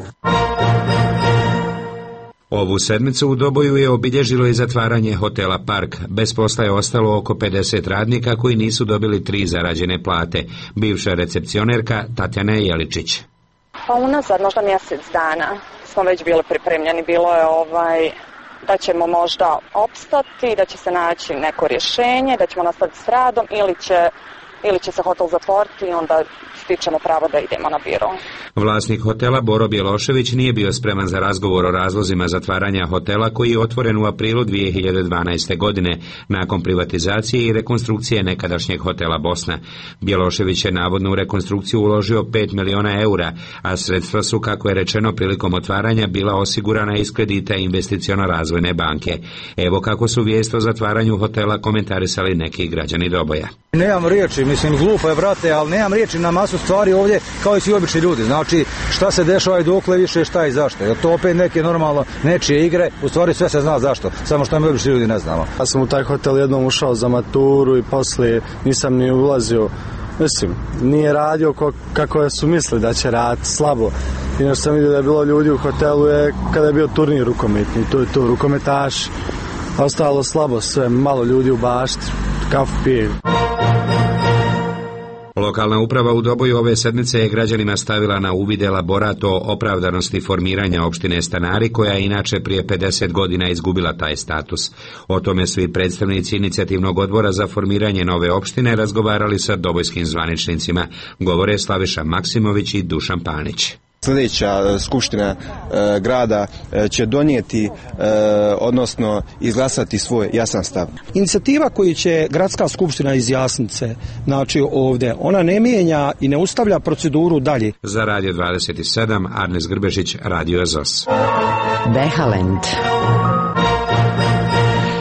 Ovu sedmicu u Doboju je obilježilo i zatvaranje hotela Park. Bez posla je ostalo oko pedeset radnika koji nisu dobili tri zarađene plate. Bivša recepcionerka Tatjana Jeličić. Pa unazad možda mjesec dana smo već bili pripremljeni. Bilo je ovaj da ćemo možda opstati, da će se naći neko rješenje, da ćemo nastaviti s radom ili će, ili će se hotel zatvoriti i onda stičemo pravo da idemo na biro. Vlasnik hotela Boro Bjelošević nije bio spreman za razgovor o razlozima zatvaranja hotela koji je otvoren u aprilu dvije hiljade dvanaeste. godine nakon privatizacije i rekonstrukcije nekadašnjeg hotela Bosna. Bjelošević je navodno u rekonstrukciju uložio pet miliona eura, a sredstva su, kako je rečeno prilikom otvaranja, bila osigurana iz kredita Investiciono-razvojne banke. Evo kako su vijest o zatvaranju hotela komentarisali neki građani Doboja. Nemam riječi, mislim glupo je, brate, ali nemam riječi na masu stvari ovdje kao i svi obični ljudi. Znači šta se dešava i dokle više, šta i zašto. Je to opet neke normalno nečije igre, u stvari sve se zna zašto, samo što mi obični ljudi ne znamo. Ja sam u taj hotel jednom ušao za maturu i poslije nisam ni ulazio. Mislim, nije radio ko, kako su mislili da će raditi, slabo. Inače sam vidio da je bilo ljudi u hotelu je kada je bio turnir rukometni, to je to, rukometaš. Ostalo slabo sve, malo ljudi u bašti, kafu pije. Lokalna uprava u Doboju ove sedmice je građanima stavila na uvid elaborat o opravdanosti formiranja opštine Stanari, koja je inače prije pedeset godina izgubila taj status. O tome su i predstavnici inicijativnog odbora za formiranje nove opštine razgovarali sa dobojskim zvaničnicima. Govore Slaviša Maksimović i Dušan Panić. Sljedeća skupština e, grada e, će donijeti, e, odnosno izglasati svoj jasan stav. Inicijativa koju će gradska skupština izjasniti se, znači ovdje, ona ne mijenja i ne ustavlja proceduru dalje. Za Radio dvadeset sedam, Arnes Grbešić, Radio Zos. Behalend.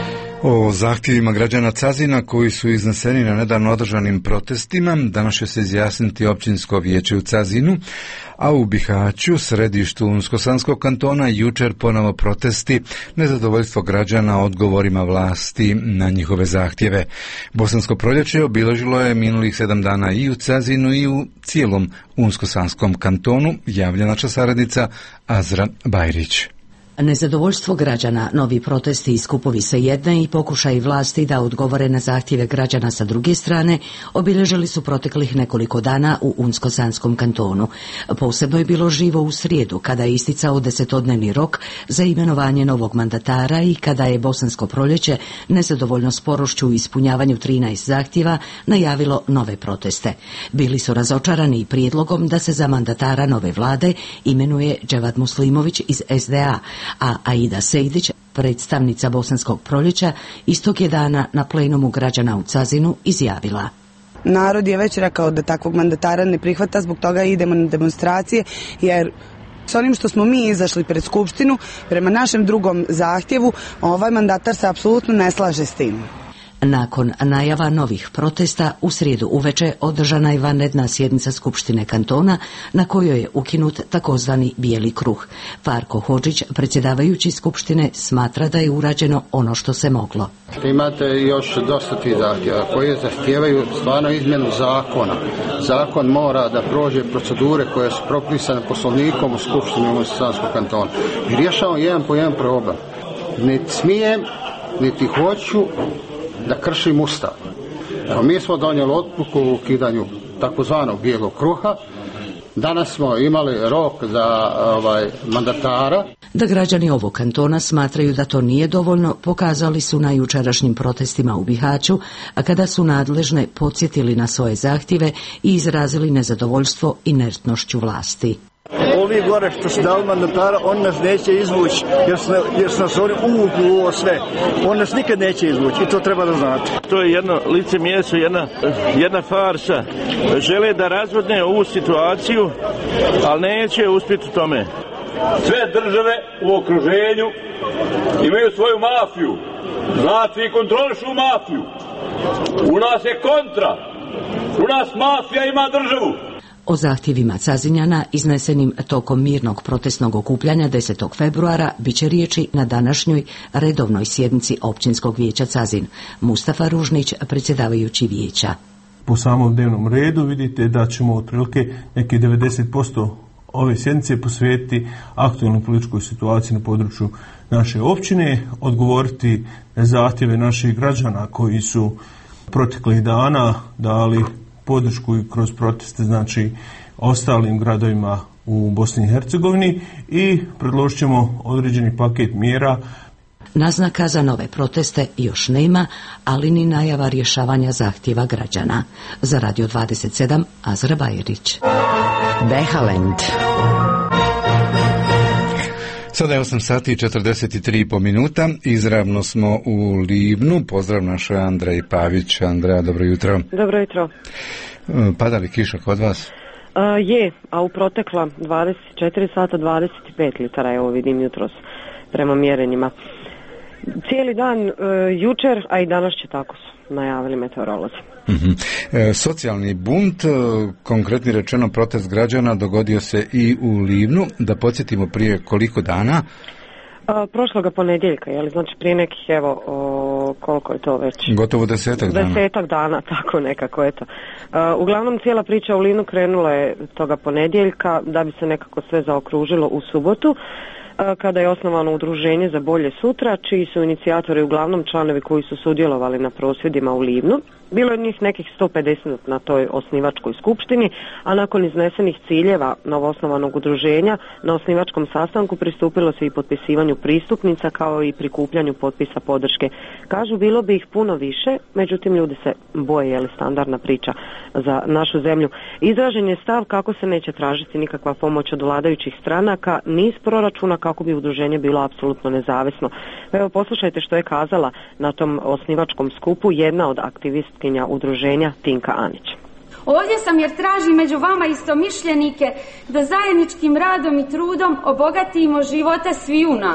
O zahtjevima građana Cazina koji su izneseni na nedavno održanim protestima danas će se izjasniti općinsko vijeće u Cazinu, a u Bihaću, središtu Unsko-Sanskog kantona, jučer ponovo protesti, nezadovoljstvo građana odgovorima vlasti na njihove zahtjeve. Bosansko proljeće obilježilo je minulih sedam dana i u Cazinu i u cijelom Unsko-Sanskom kantonu, javlja naša saradnica Azra Bajrić. Nezadovoljstvo građana, novi protesti i skupovi sa jedne i pokušaj vlasti da odgovore na zahtjeve građana sa druge strane obilježili su proteklih nekoliko dana u Unsko-Sanskom kantonu. Posebno je bilo živo u srijedu kada je isticao desetodnevni rok za imenovanje novog mandatara i kada je Bosansko proljeće nezadovoljno sporošću u ispunjavanju trinaest zahtjeva najavilo nove proteste. Bili su razočarani i prijedlogom da se za mandatara nove vlade imenuje Dževad Muslimović iz es de a, a Aida Sejdić, predstavnica Bosanskog proljeća, istog je dana na plenumu građana u Cazinu izjavila: narod je već rekao da takvog mandatara ne prihvata, zbog toga idemo na demonstracije, jer s onim što smo mi izašli pred Skupštinu, prema našem drugom zahtjevu, ovaj mandatar se apsolutno ne slaže s tim. Nakon najava novih protesta, u srijedu uveče održana je vanredna sjednica Skupštine kantona na kojoj je ukinut takozvani bijeli kruh. Farko Hodžić, predsjedavajući Skupštine, smatra da je urađeno ono što se moglo. Imate još dosta tih zahtjeva koji zahtijevaju stvarno izmjenu zakona. Zakon mora da prođe procedure koje su propisane poslovnikom u Skupštini Unsko-Sanskog kantona. I rješavamo jedan po jedan problem. Niti smijem, niti hoću da kršim Ustav. Evo, mi smo donijeli odluku u ukidanju takozvanog bijelog kruha. Danas smo imali rok za ovaj, mandatara. Da građani ovog kantona smatraju da to nije dovoljno, pokazali su na jučerašnjim protestima u Bihaću, a kada su nadležne podsjetili na svoje zahtjeve i izrazili nezadovoljstvo inertnošću vlasti. Ovi gore što su dali mandatara, on nas neće izvući, jer su, jer su nas oni uvukli u ovo sve. On nas nikad neće izvući i to treba da znate. To je jedno licemjerstvo, jedna, jedna farsa. Žele da razvodne ovu situaciju, ali neće uspjeti u tome. Sve države u okruženju imaju svoju mafiju. Znate, i kontrolišu mafiju. U nas je kontra. U nas mafija ima državu. O zahtjevima Cazinjana iznesenim tokom mirnog protestnog okupljanja desetog februara bit će riječi na današnjoj redovnoj sjednici općinskog vijeća Cazin. Mustafa Ružnić, predsjedavajući vijeća. Po samom dnevnom redu vidite da ćemo otprilike neki devedeset posto ove sjednice posvetiti aktualnoj političkoj situaciji na području naše općine, odgovoriti na zahtjeve naših građana koji su proteklih dana dali podršku i kroz proteste, znači ostalim gradovima u Bosni i Hercegovini, i predložit ćemo određeni paket mjera. Naznaka za nove proteste još nema, ali ni najava rješavanja zahtjeva građana. Za Radio dvadeset sedam, Azra Bajerić. Behalend. Sada je osam sati i četrdeset tri i pol minuta. Izravno smo u Livnu. Pozdrav našoj Andrej Pavić. Andreja, dobro jutro. Dobro jutro. Pada li kiša kod vas? Uh, je, a u protekla dvadeset četiri sata dvadeset pet litara, evo vidim jutros prema mjerenjima. Cijeli dan uh, jučer, a i danas će tako su najavili meteorolozi. Uh-huh. E, socijalni bunt, konkretni rečeno protest građana, dogodio se i u Livnu. Da podsjetimo, prije koliko dana? A, prošloga ponedjeljka, je li, znači prije nekih, evo, o, koliko je to već? Gotovo desetak dana. Desetak dana, tako nekako, eto. A, uglavnom, cijela priča u Livnu krenula je toga ponedjeljka, da bi se nekako sve zaokružilo u subotu, a, kada je osnovano udruženje za bolje sutra, čiji su inicijatori uglavnom članovi koji su sudjelovali na prosvjedima u Livnu. Bilo je njih nekih sto pedeset na toj osnivačkoj skupštini, a nakon iznesenih ciljeva novoosnovanog udruženja na osnivačkom sastanku pristupilo se i potpisivanju pristupnica kao i prikupljanju potpisa podrške. Kažu, bilo bi ih puno više, međutim ljudi se boje, je li standardna priča za našu zemlju. Izražen je stav kako se neće tražiti nikakva pomoć od vladajućih stranaka, ni iz proračuna, kako bi udruženje bilo apsolutno nezavisno. Evo, poslušajte što je kazala na tom osnivačkom skupu jedna od aktivistkinja udruženja, Tinka Anić. Ovdje sam jer tražim među vama istomišljenike da zajedničkim radom i trudom obogatimo živote svi u nas.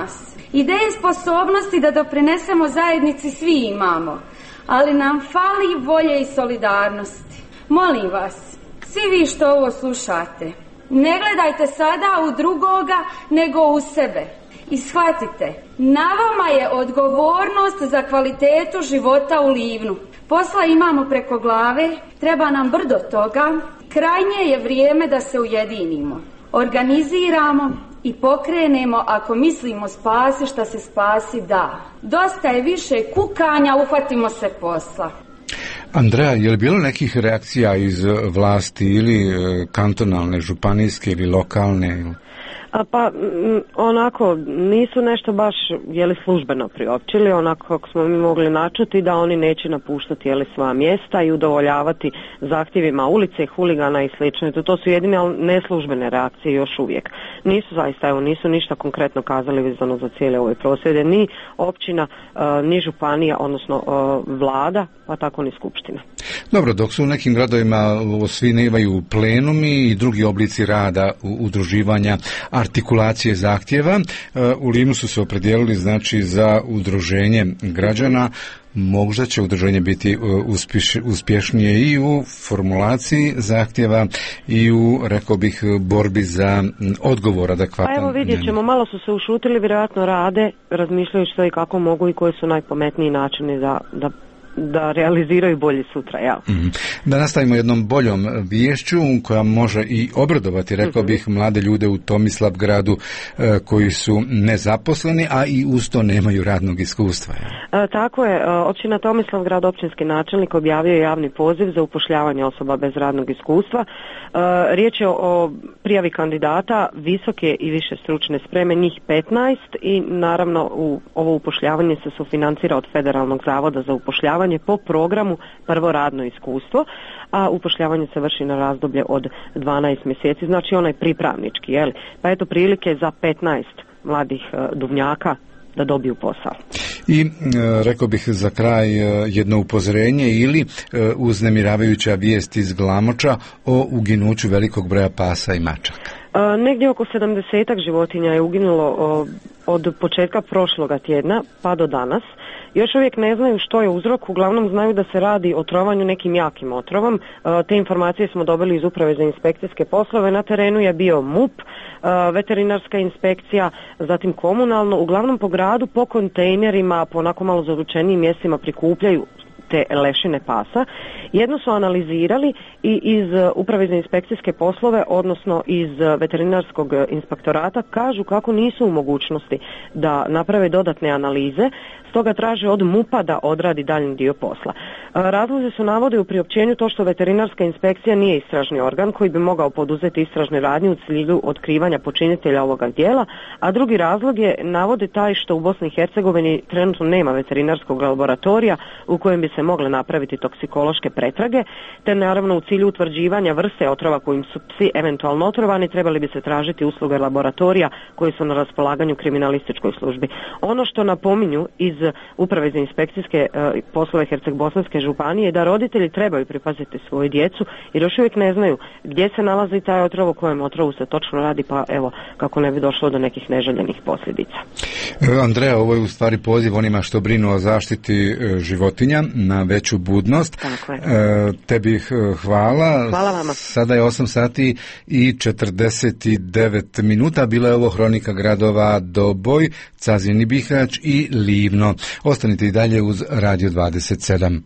Ideje i sposobnosti da doprinesemo zajednici svi imamo, ali nam fali volje i solidarnosti. Molim vas, svi vi što ovo slušate, ne gledajte sada u drugoga, nego u sebe. I shvatite, na vama je odgovornost za kvalitetu života u Livnu. Posla imamo preko glave, treba nam brdo toga, krajnje je vrijeme da se ujedinimo, organiziramo i pokrenemo ako mislimo spasi šta se spasi da. Dosta je više kukanja, uhvatimo se posla. Andreja, je li bilo nekih reakcija iz vlasti ili kantonalne, županijske ili lokalne? A pa m, onako nisu nešto baš jeli službeno priopćili, onako kako smo mi mogli načuti da oni neće napuštati jeli svoja mjesta i udovoljavati zahtjevima ulice, huligana i slično. To, to su jedine neslužbene reakcije još uvijek. Nisu zaista, evo, nisu ništa konkretno kazali vezano za cijele ove prosvjede, ni općina, uh, ni županija, odnosno uh, vlada, pa tako ni skupština. Dobro, dok su u nekim gradovima osvinevaju plenumi i drugi oblici rada, udruživanja, artikulacije zahtjeva, u Livnu su se opredijelili znači za udruženje građana. Možda će udruženje biti uspješ, uspješnije i u formulaciji zahtjeva i u, rekao bih, borbi za odgovor adekvatan. Pa evo vidjet ćemo, malo su se ušutili, vjerojatno rade, razmišljaju što i kako mogu i koji su najpametniji načini da, da da realiziraju bolje sutra, ja. Mm-hmm. Da nastavimo jednom boljom viješću koja može i obradovati, rekao mm-hmm. bih, mlade ljude u Tomislavgradu e, koji su nezaposleni, a i uz to nemaju radnog iskustva. Ja. E, tako je, općina Tomislavgrad, općinski načelnik objavio javni poziv za upošljavanje osoba bez radnog iskustva. E, riječ je o prijavi kandidata visoke i više stručne spreme, njih petnaest, i naravno u ovo upošljavanje se sufinancira od Federalnog zavoda za upošljavanje po programu prvo radno iskustvo, a upošljavanje se vrši na razdoblje od dvanaest mjeseci, znači onaj pripravnički, jel? Pa eto prilike za petnaest mladih uh, duvnjaka da dobiju posao. I e, rekao bih za kraj e, jedno upozorenje ili e, uznemiravajuća vijest iz Glamoča o uginuću velikog broja pasa i mačaka. E, negdje oko sedamdesetak životinja je uginulo o, od početka prošloga tjedna pa do danas. Još uvijek ne znaju što je uzrok, uglavnom znaju da se radi o trovanju nekim jakim otrovom. E, te informacije smo dobili iz Uprave za inspekcijske poslove. Na terenu je bio M U P, e, veterinarska inspekcija, zatim komunalno, uglavnom po gradu, po kontejnerima, po onako malo zaručenijim mjestima prikupljaju te lešine pasa. Jedno su analizirali i iz Uprave za inspekcijske poslove, odnosno iz veterinarskog inspektorata, kažu kako nisu u mogućnosti da naprave dodatne analize, stoga traže od M U P-a da odradi daljnji dio posla. Razlozi su navode u priopćenju to što veterinarska inspekcija nije istražni organ koji bi mogao poduzeti istražne radnje u cilju otkrivanja počinitelja ovoga djela, a drugi razlog je navode taj što u Bosni i Hercegovini trenutno nema veterinarskog laboratorija u kojem bi se mogle napraviti toksikološke pretrage, te naravno u cilju utvrđivanja vrste otrova kojim su psi eventualno otrovani trebali bi se tražiti usluge laboratorija koji su na raspolaganju kriminalističkoj službi. Ono što napominju iz Uprave za inspekcijske uh, poslove Herceg-Bosanske županije da roditelji trebaju pripaziti svoju djecu jer još uvijek ne znaju gdje se nalazi taj otrov, o kojem otrovu se točno radi, pa evo kako ne bi došlo do nekih neželjenih posljedica. Andreja, ovo je u stvari poziv onima što brinu o zaštiti životinja na veću budnost. Tako je. E, tebi hvala. Hvala vama. Sada je osam sati i četrdeset devet minuta. Bila je ovo Hronika gradova Doboj, Cazin i Bihać i Livno. Ostanite i dalje uz Radio dvadeset sedam.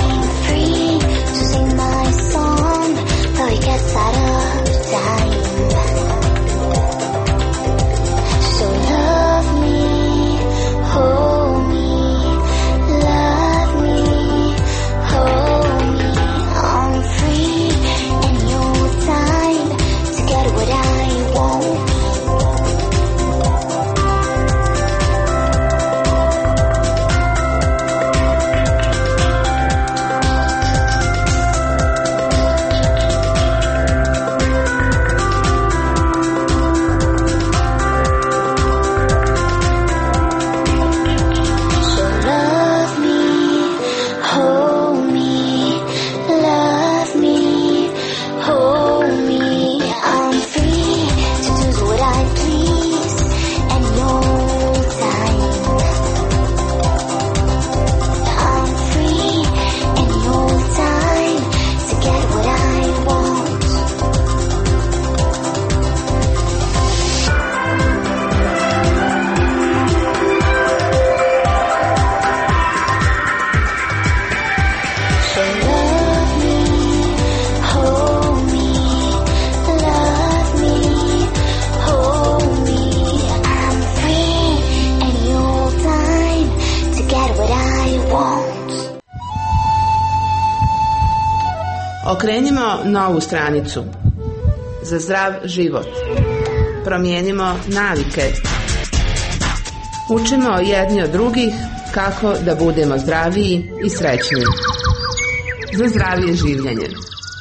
Out of time. Okrenimo novu stranicu. Za zdrav život. Promijenimo navike. Učimo jedni od drugih kako da budemo zdraviji i srećniji. Za zdravije življenje.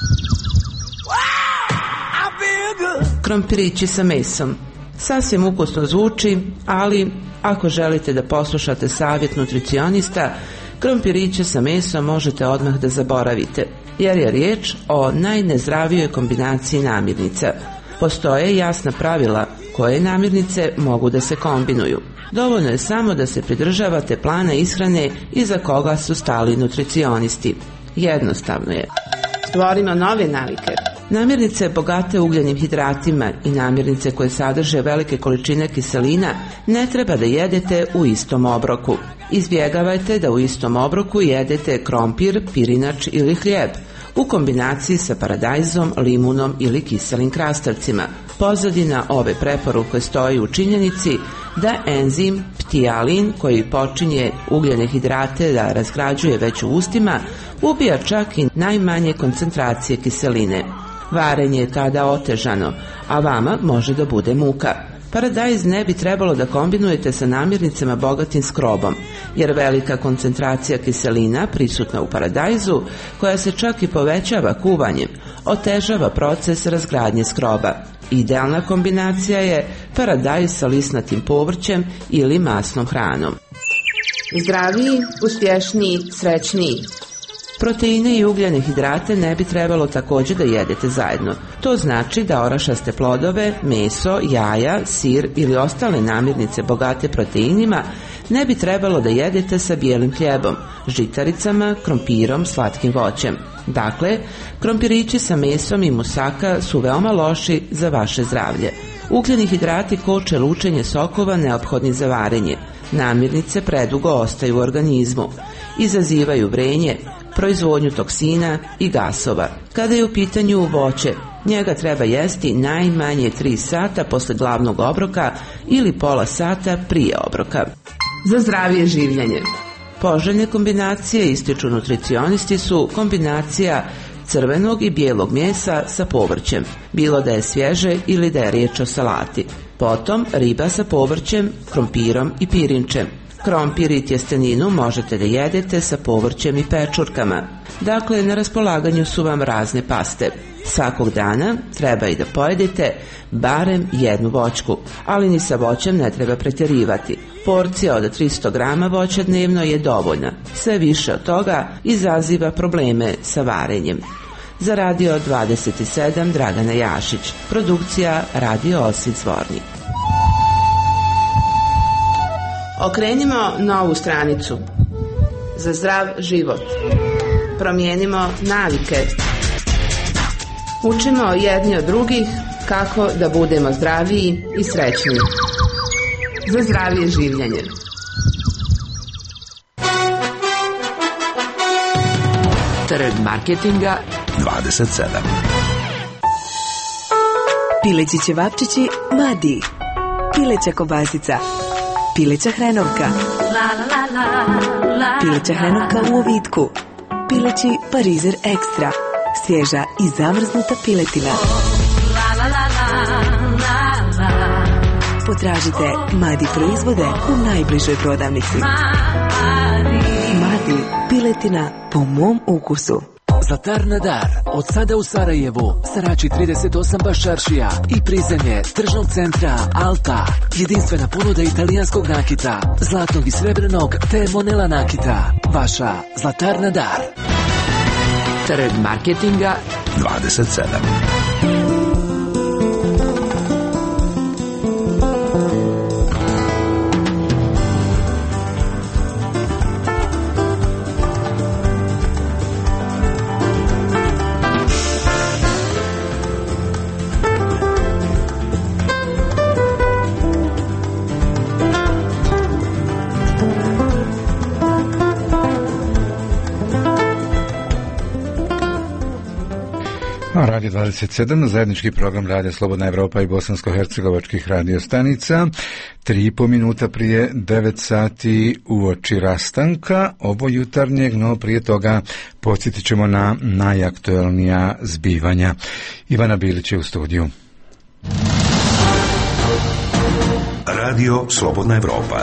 Krompirići sa mesom. Sasvim ukusno zvuči, ali ako želite da poslušate savjet nutricionista, krompiriće sa mesom možete odmah da zaboravite, jer je riječ o najnezdravijoj kombinaciji namirnica. Postoje jasna pravila koje namirnice mogu da se kombinuju. Dovoljno je samo da se pridržavate plana ishrane iza koga su stali nutricionisti. Jednostavno je. Stvorimo nove navike. Namirnice bogate ugljenim hidratima i namirnice koje sadrže velike količine kiselina ne treba da jedete u istom obroku. Izbjegavajte da u istom obroku jedete krompir, pirinač ili hljeb u kombinaciji sa paradajzom, limunom ili kiselim krastavcima. Pozadina ove preporuke stoji u činjenici da enzim ptialin, koji počinje ugljene hidrate da razgrađuje već u ustima, ubija čak i najmanje koncentracije kiseline. Varenje je tada otežano, a vama može da bude muka. Paradajz ne bi trebalo da kombinujete sa namirnicama bogatim skrobom, jer velika koncentracija kiselina prisutna u paradajzu, koja se čak i povećava kuvanjem, otežava proces razgradnje skroba. Idealna kombinacija je paradajz sa lisnatim povrćem ili masnom hranom. Zdraviji, uspješniji, srećniji. Proteine i ugljene hidrate ne bi trebalo također da jedete zajedno. To znači da orašaste plodove, meso, jaja, sir ili ostale namirnice bogate proteinima ne bi trebalo da jedete sa bijelim hljebom, žitaricama, krompirom, slatkim voćem. Dakle, krompirići sa mesom i musaka su veoma loši za vaše zdravlje. Ugljeni hidrati koče lučenje sokova neophodnih za varenje. Namirnice predugo ostaju u organizmu. Izazivaju vrenje, proizvodnju toksina i gasova. Kada je u pitanju voće, njega treba jesti najmanje tri sata posle glavnog obroka ili pola sata prije obroka. Za zdravije življenje. Poželjne kombinacije, ističu nutricionisti, su kombinacija crvenog i bijelog mesa sa povrćem, bilo da je svježe ili da je riječ o salati. Potom riba sa povrćem, krompirom i pirinčem. Krompir i tjesteninu možete da jedete sa povrćem i pečurkama. Dakle, na raspolaganju su vam razne paste. Svakog dana treba i da pojedete barem jednu voćku, ali ni sa voćem ne treba pretjerivati. Porcija od tristo grama voća dnevno je dovoljna. Sve više od toga izaziva probleme sa varenjem. Za Radio dvadeset sedam Dragana Jašić. Produkcija Radio Osvit Zvornik. Okrenimo novu stranicu. Za zdrav život. Promijenimo navike. Učimo jedni od drugih kako da budemo zdraviji i srećniji. Za zdravije življenje. Trg marketinga dvadeset sedam. Pileći ćevapčići Madi. Pileća kobasica. Pileća hrenovka. Pileća hrenovka u ovitku. Pileći parizer ekstra. Svježa i zamrznuta piletina. Potražite Madi proizvode u najbližoj prodavnici. Madi, piletina po mom ukusu. Zlatar na dar, od sada u Sarajevu, Sarači trideset osam Bašaršija i prizemlje tržnog centra Alta. Jedinstvena ponuda italijanskog nakita, zlatnog i srebrnog te monela nakita. Vaša Zlatar na dar. Trg marketinga dvadeset sedam. Radio dvadeset sedam, zajednički program Radija Slobodna Evropa i bosansko-hercegovačkih radiostanica. Tri i po minuta prije devet sati uoči rastanka ovo jutarnjeg, no prije toga podsjetit ćemo na najaktuelnija zbivanja. Ivana Bilić je u studiju. Radio Slobodna Evropa.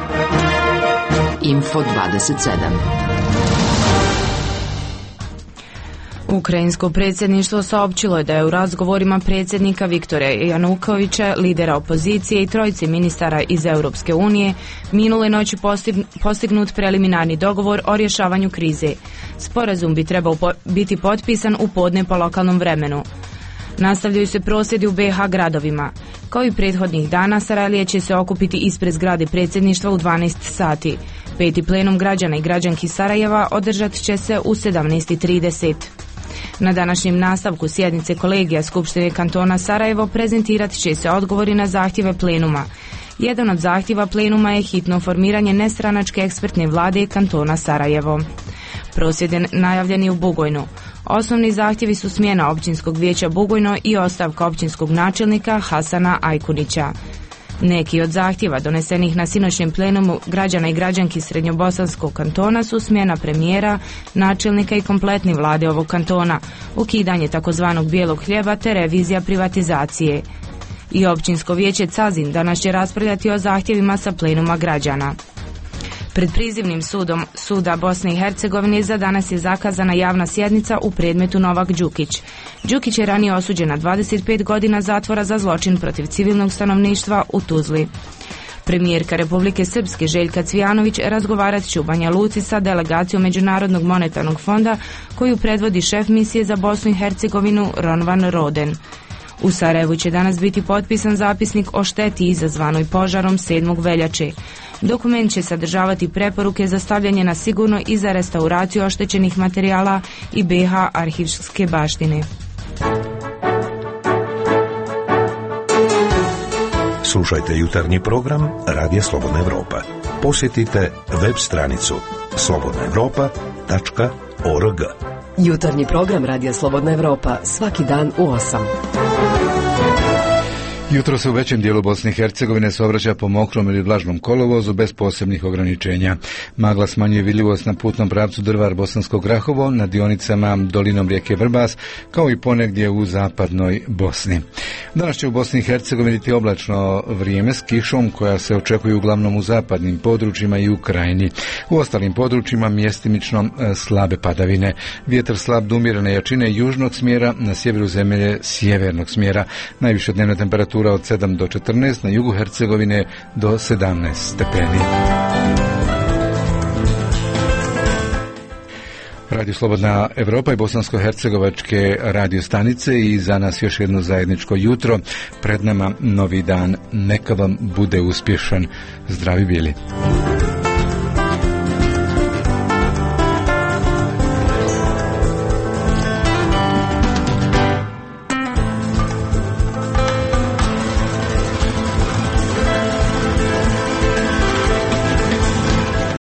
Info dvadeset sedam. Ukrajinsko predsjedništvo saopćilo je da je u razgovorima predsjednika Viktora Janukovića, lidera opozicije i trojice ministara iz Europske unije, minule noći postignut preliminarni dogovor o rješavanju krize. Sporazum bi trebao po- biti potpisan u podne po lokalnom vremenu. Nastavljaju se prosvjedi u be ha gradovima. Kao i prethodnih dana, Sarajlije će se okupiti ispred zgrade predsjedništva u dvanaest sati. Peti plenum građana i građanki Sarajeva održat će se u sedamnaest i trideset. Na današnjem nastavku sjednice kolegija Skupštine kantona Sarajevo prezentirat će se odgovori na zahtjeve plenuma. Jedan od zahtjeva plenuma je hitno formiranje nestranačke ekspertne vlade kantona Sarajevo. Prosvjed je najavljen i u Bugojnu. Osnovni zahtjevi su smjena općinskog vijeća Bugojno i ostavka općinskog načelnika Hasana Ajkunića. Neki od zahtjeva donesenih na sinoćnjem plenumu građana i građanki Srednjobosanskog kantona su smjena premijera, načelnika i kompletne vlade ovog kantona, ukidanje takozvanog bijelog hljeba te revizija privatizacije. I općinsko vijeće Cazin danas će raspravljati o zahtjevima sa plenuma građana. Pred prizivnim sudom Suda Bosne i Hercegovine za danas je zakazana javna sjednica u predmetu Novak Đukić. Đukić je ranije osuđen na dvadeset pet godina zatvora za zločin protiv civilnog stanovništva u Tuzli. Premijerka Republike Srpske Željka Cvijanović razgovarat će u Banja Luci sa delegacijom Međunarodnog monetarnog fonda koju predvodi šef misije za Bosnu i Hercegovinu Ronvan Roden. U Sarajevu će danas biti potpisan zapisnik o šteti izazvanoj požarom sedmog veljače. Dokument će sadržavati preporuke za stavljanje na sigurno i za restauraciju oštećenih materijala i be ha arhivske baštine. Slušajte jutarnji program Radija Slobodna Evropa. Posjetite web stranicu slobodna evropa tačka org. Jutarnji program Radija Slobodna Evropa svaki dan u osam. Jutro se u većem dijelu Bosne i Hercegovine saobraća po mokrom ili vlažnom kolovozu bez posebnih ograničenja. Magla smanjuje vidljivost na putnom pravcu Drvar-Bosansko Grahovo, na dionicama dolinom rijeke Vrbas, kao i ponegdje u zapadnoj Bosni. Danas će u Bosni i Hercegovini biti oblačno vrijeme s kišom koja se očekuje uglavnom u zapadnim područjima i u Krajini. U ostalim područjima mjestimično slabe padavine. Vjetar slab do umjerene jačine južnog smjera, na sjeveru zemlje sjevernog smjera. Najviša dnevna temperatura od sedam do četrnaest, na jugu Hercegovine do sedamnaest stepeni. Radio Slobodna Evropa i bosansko-hercegovačke radiostanice i za nas još jedno zajedničko jutro. Pred nama novi dan. Neka vam bude uspješan. Zdravi bili.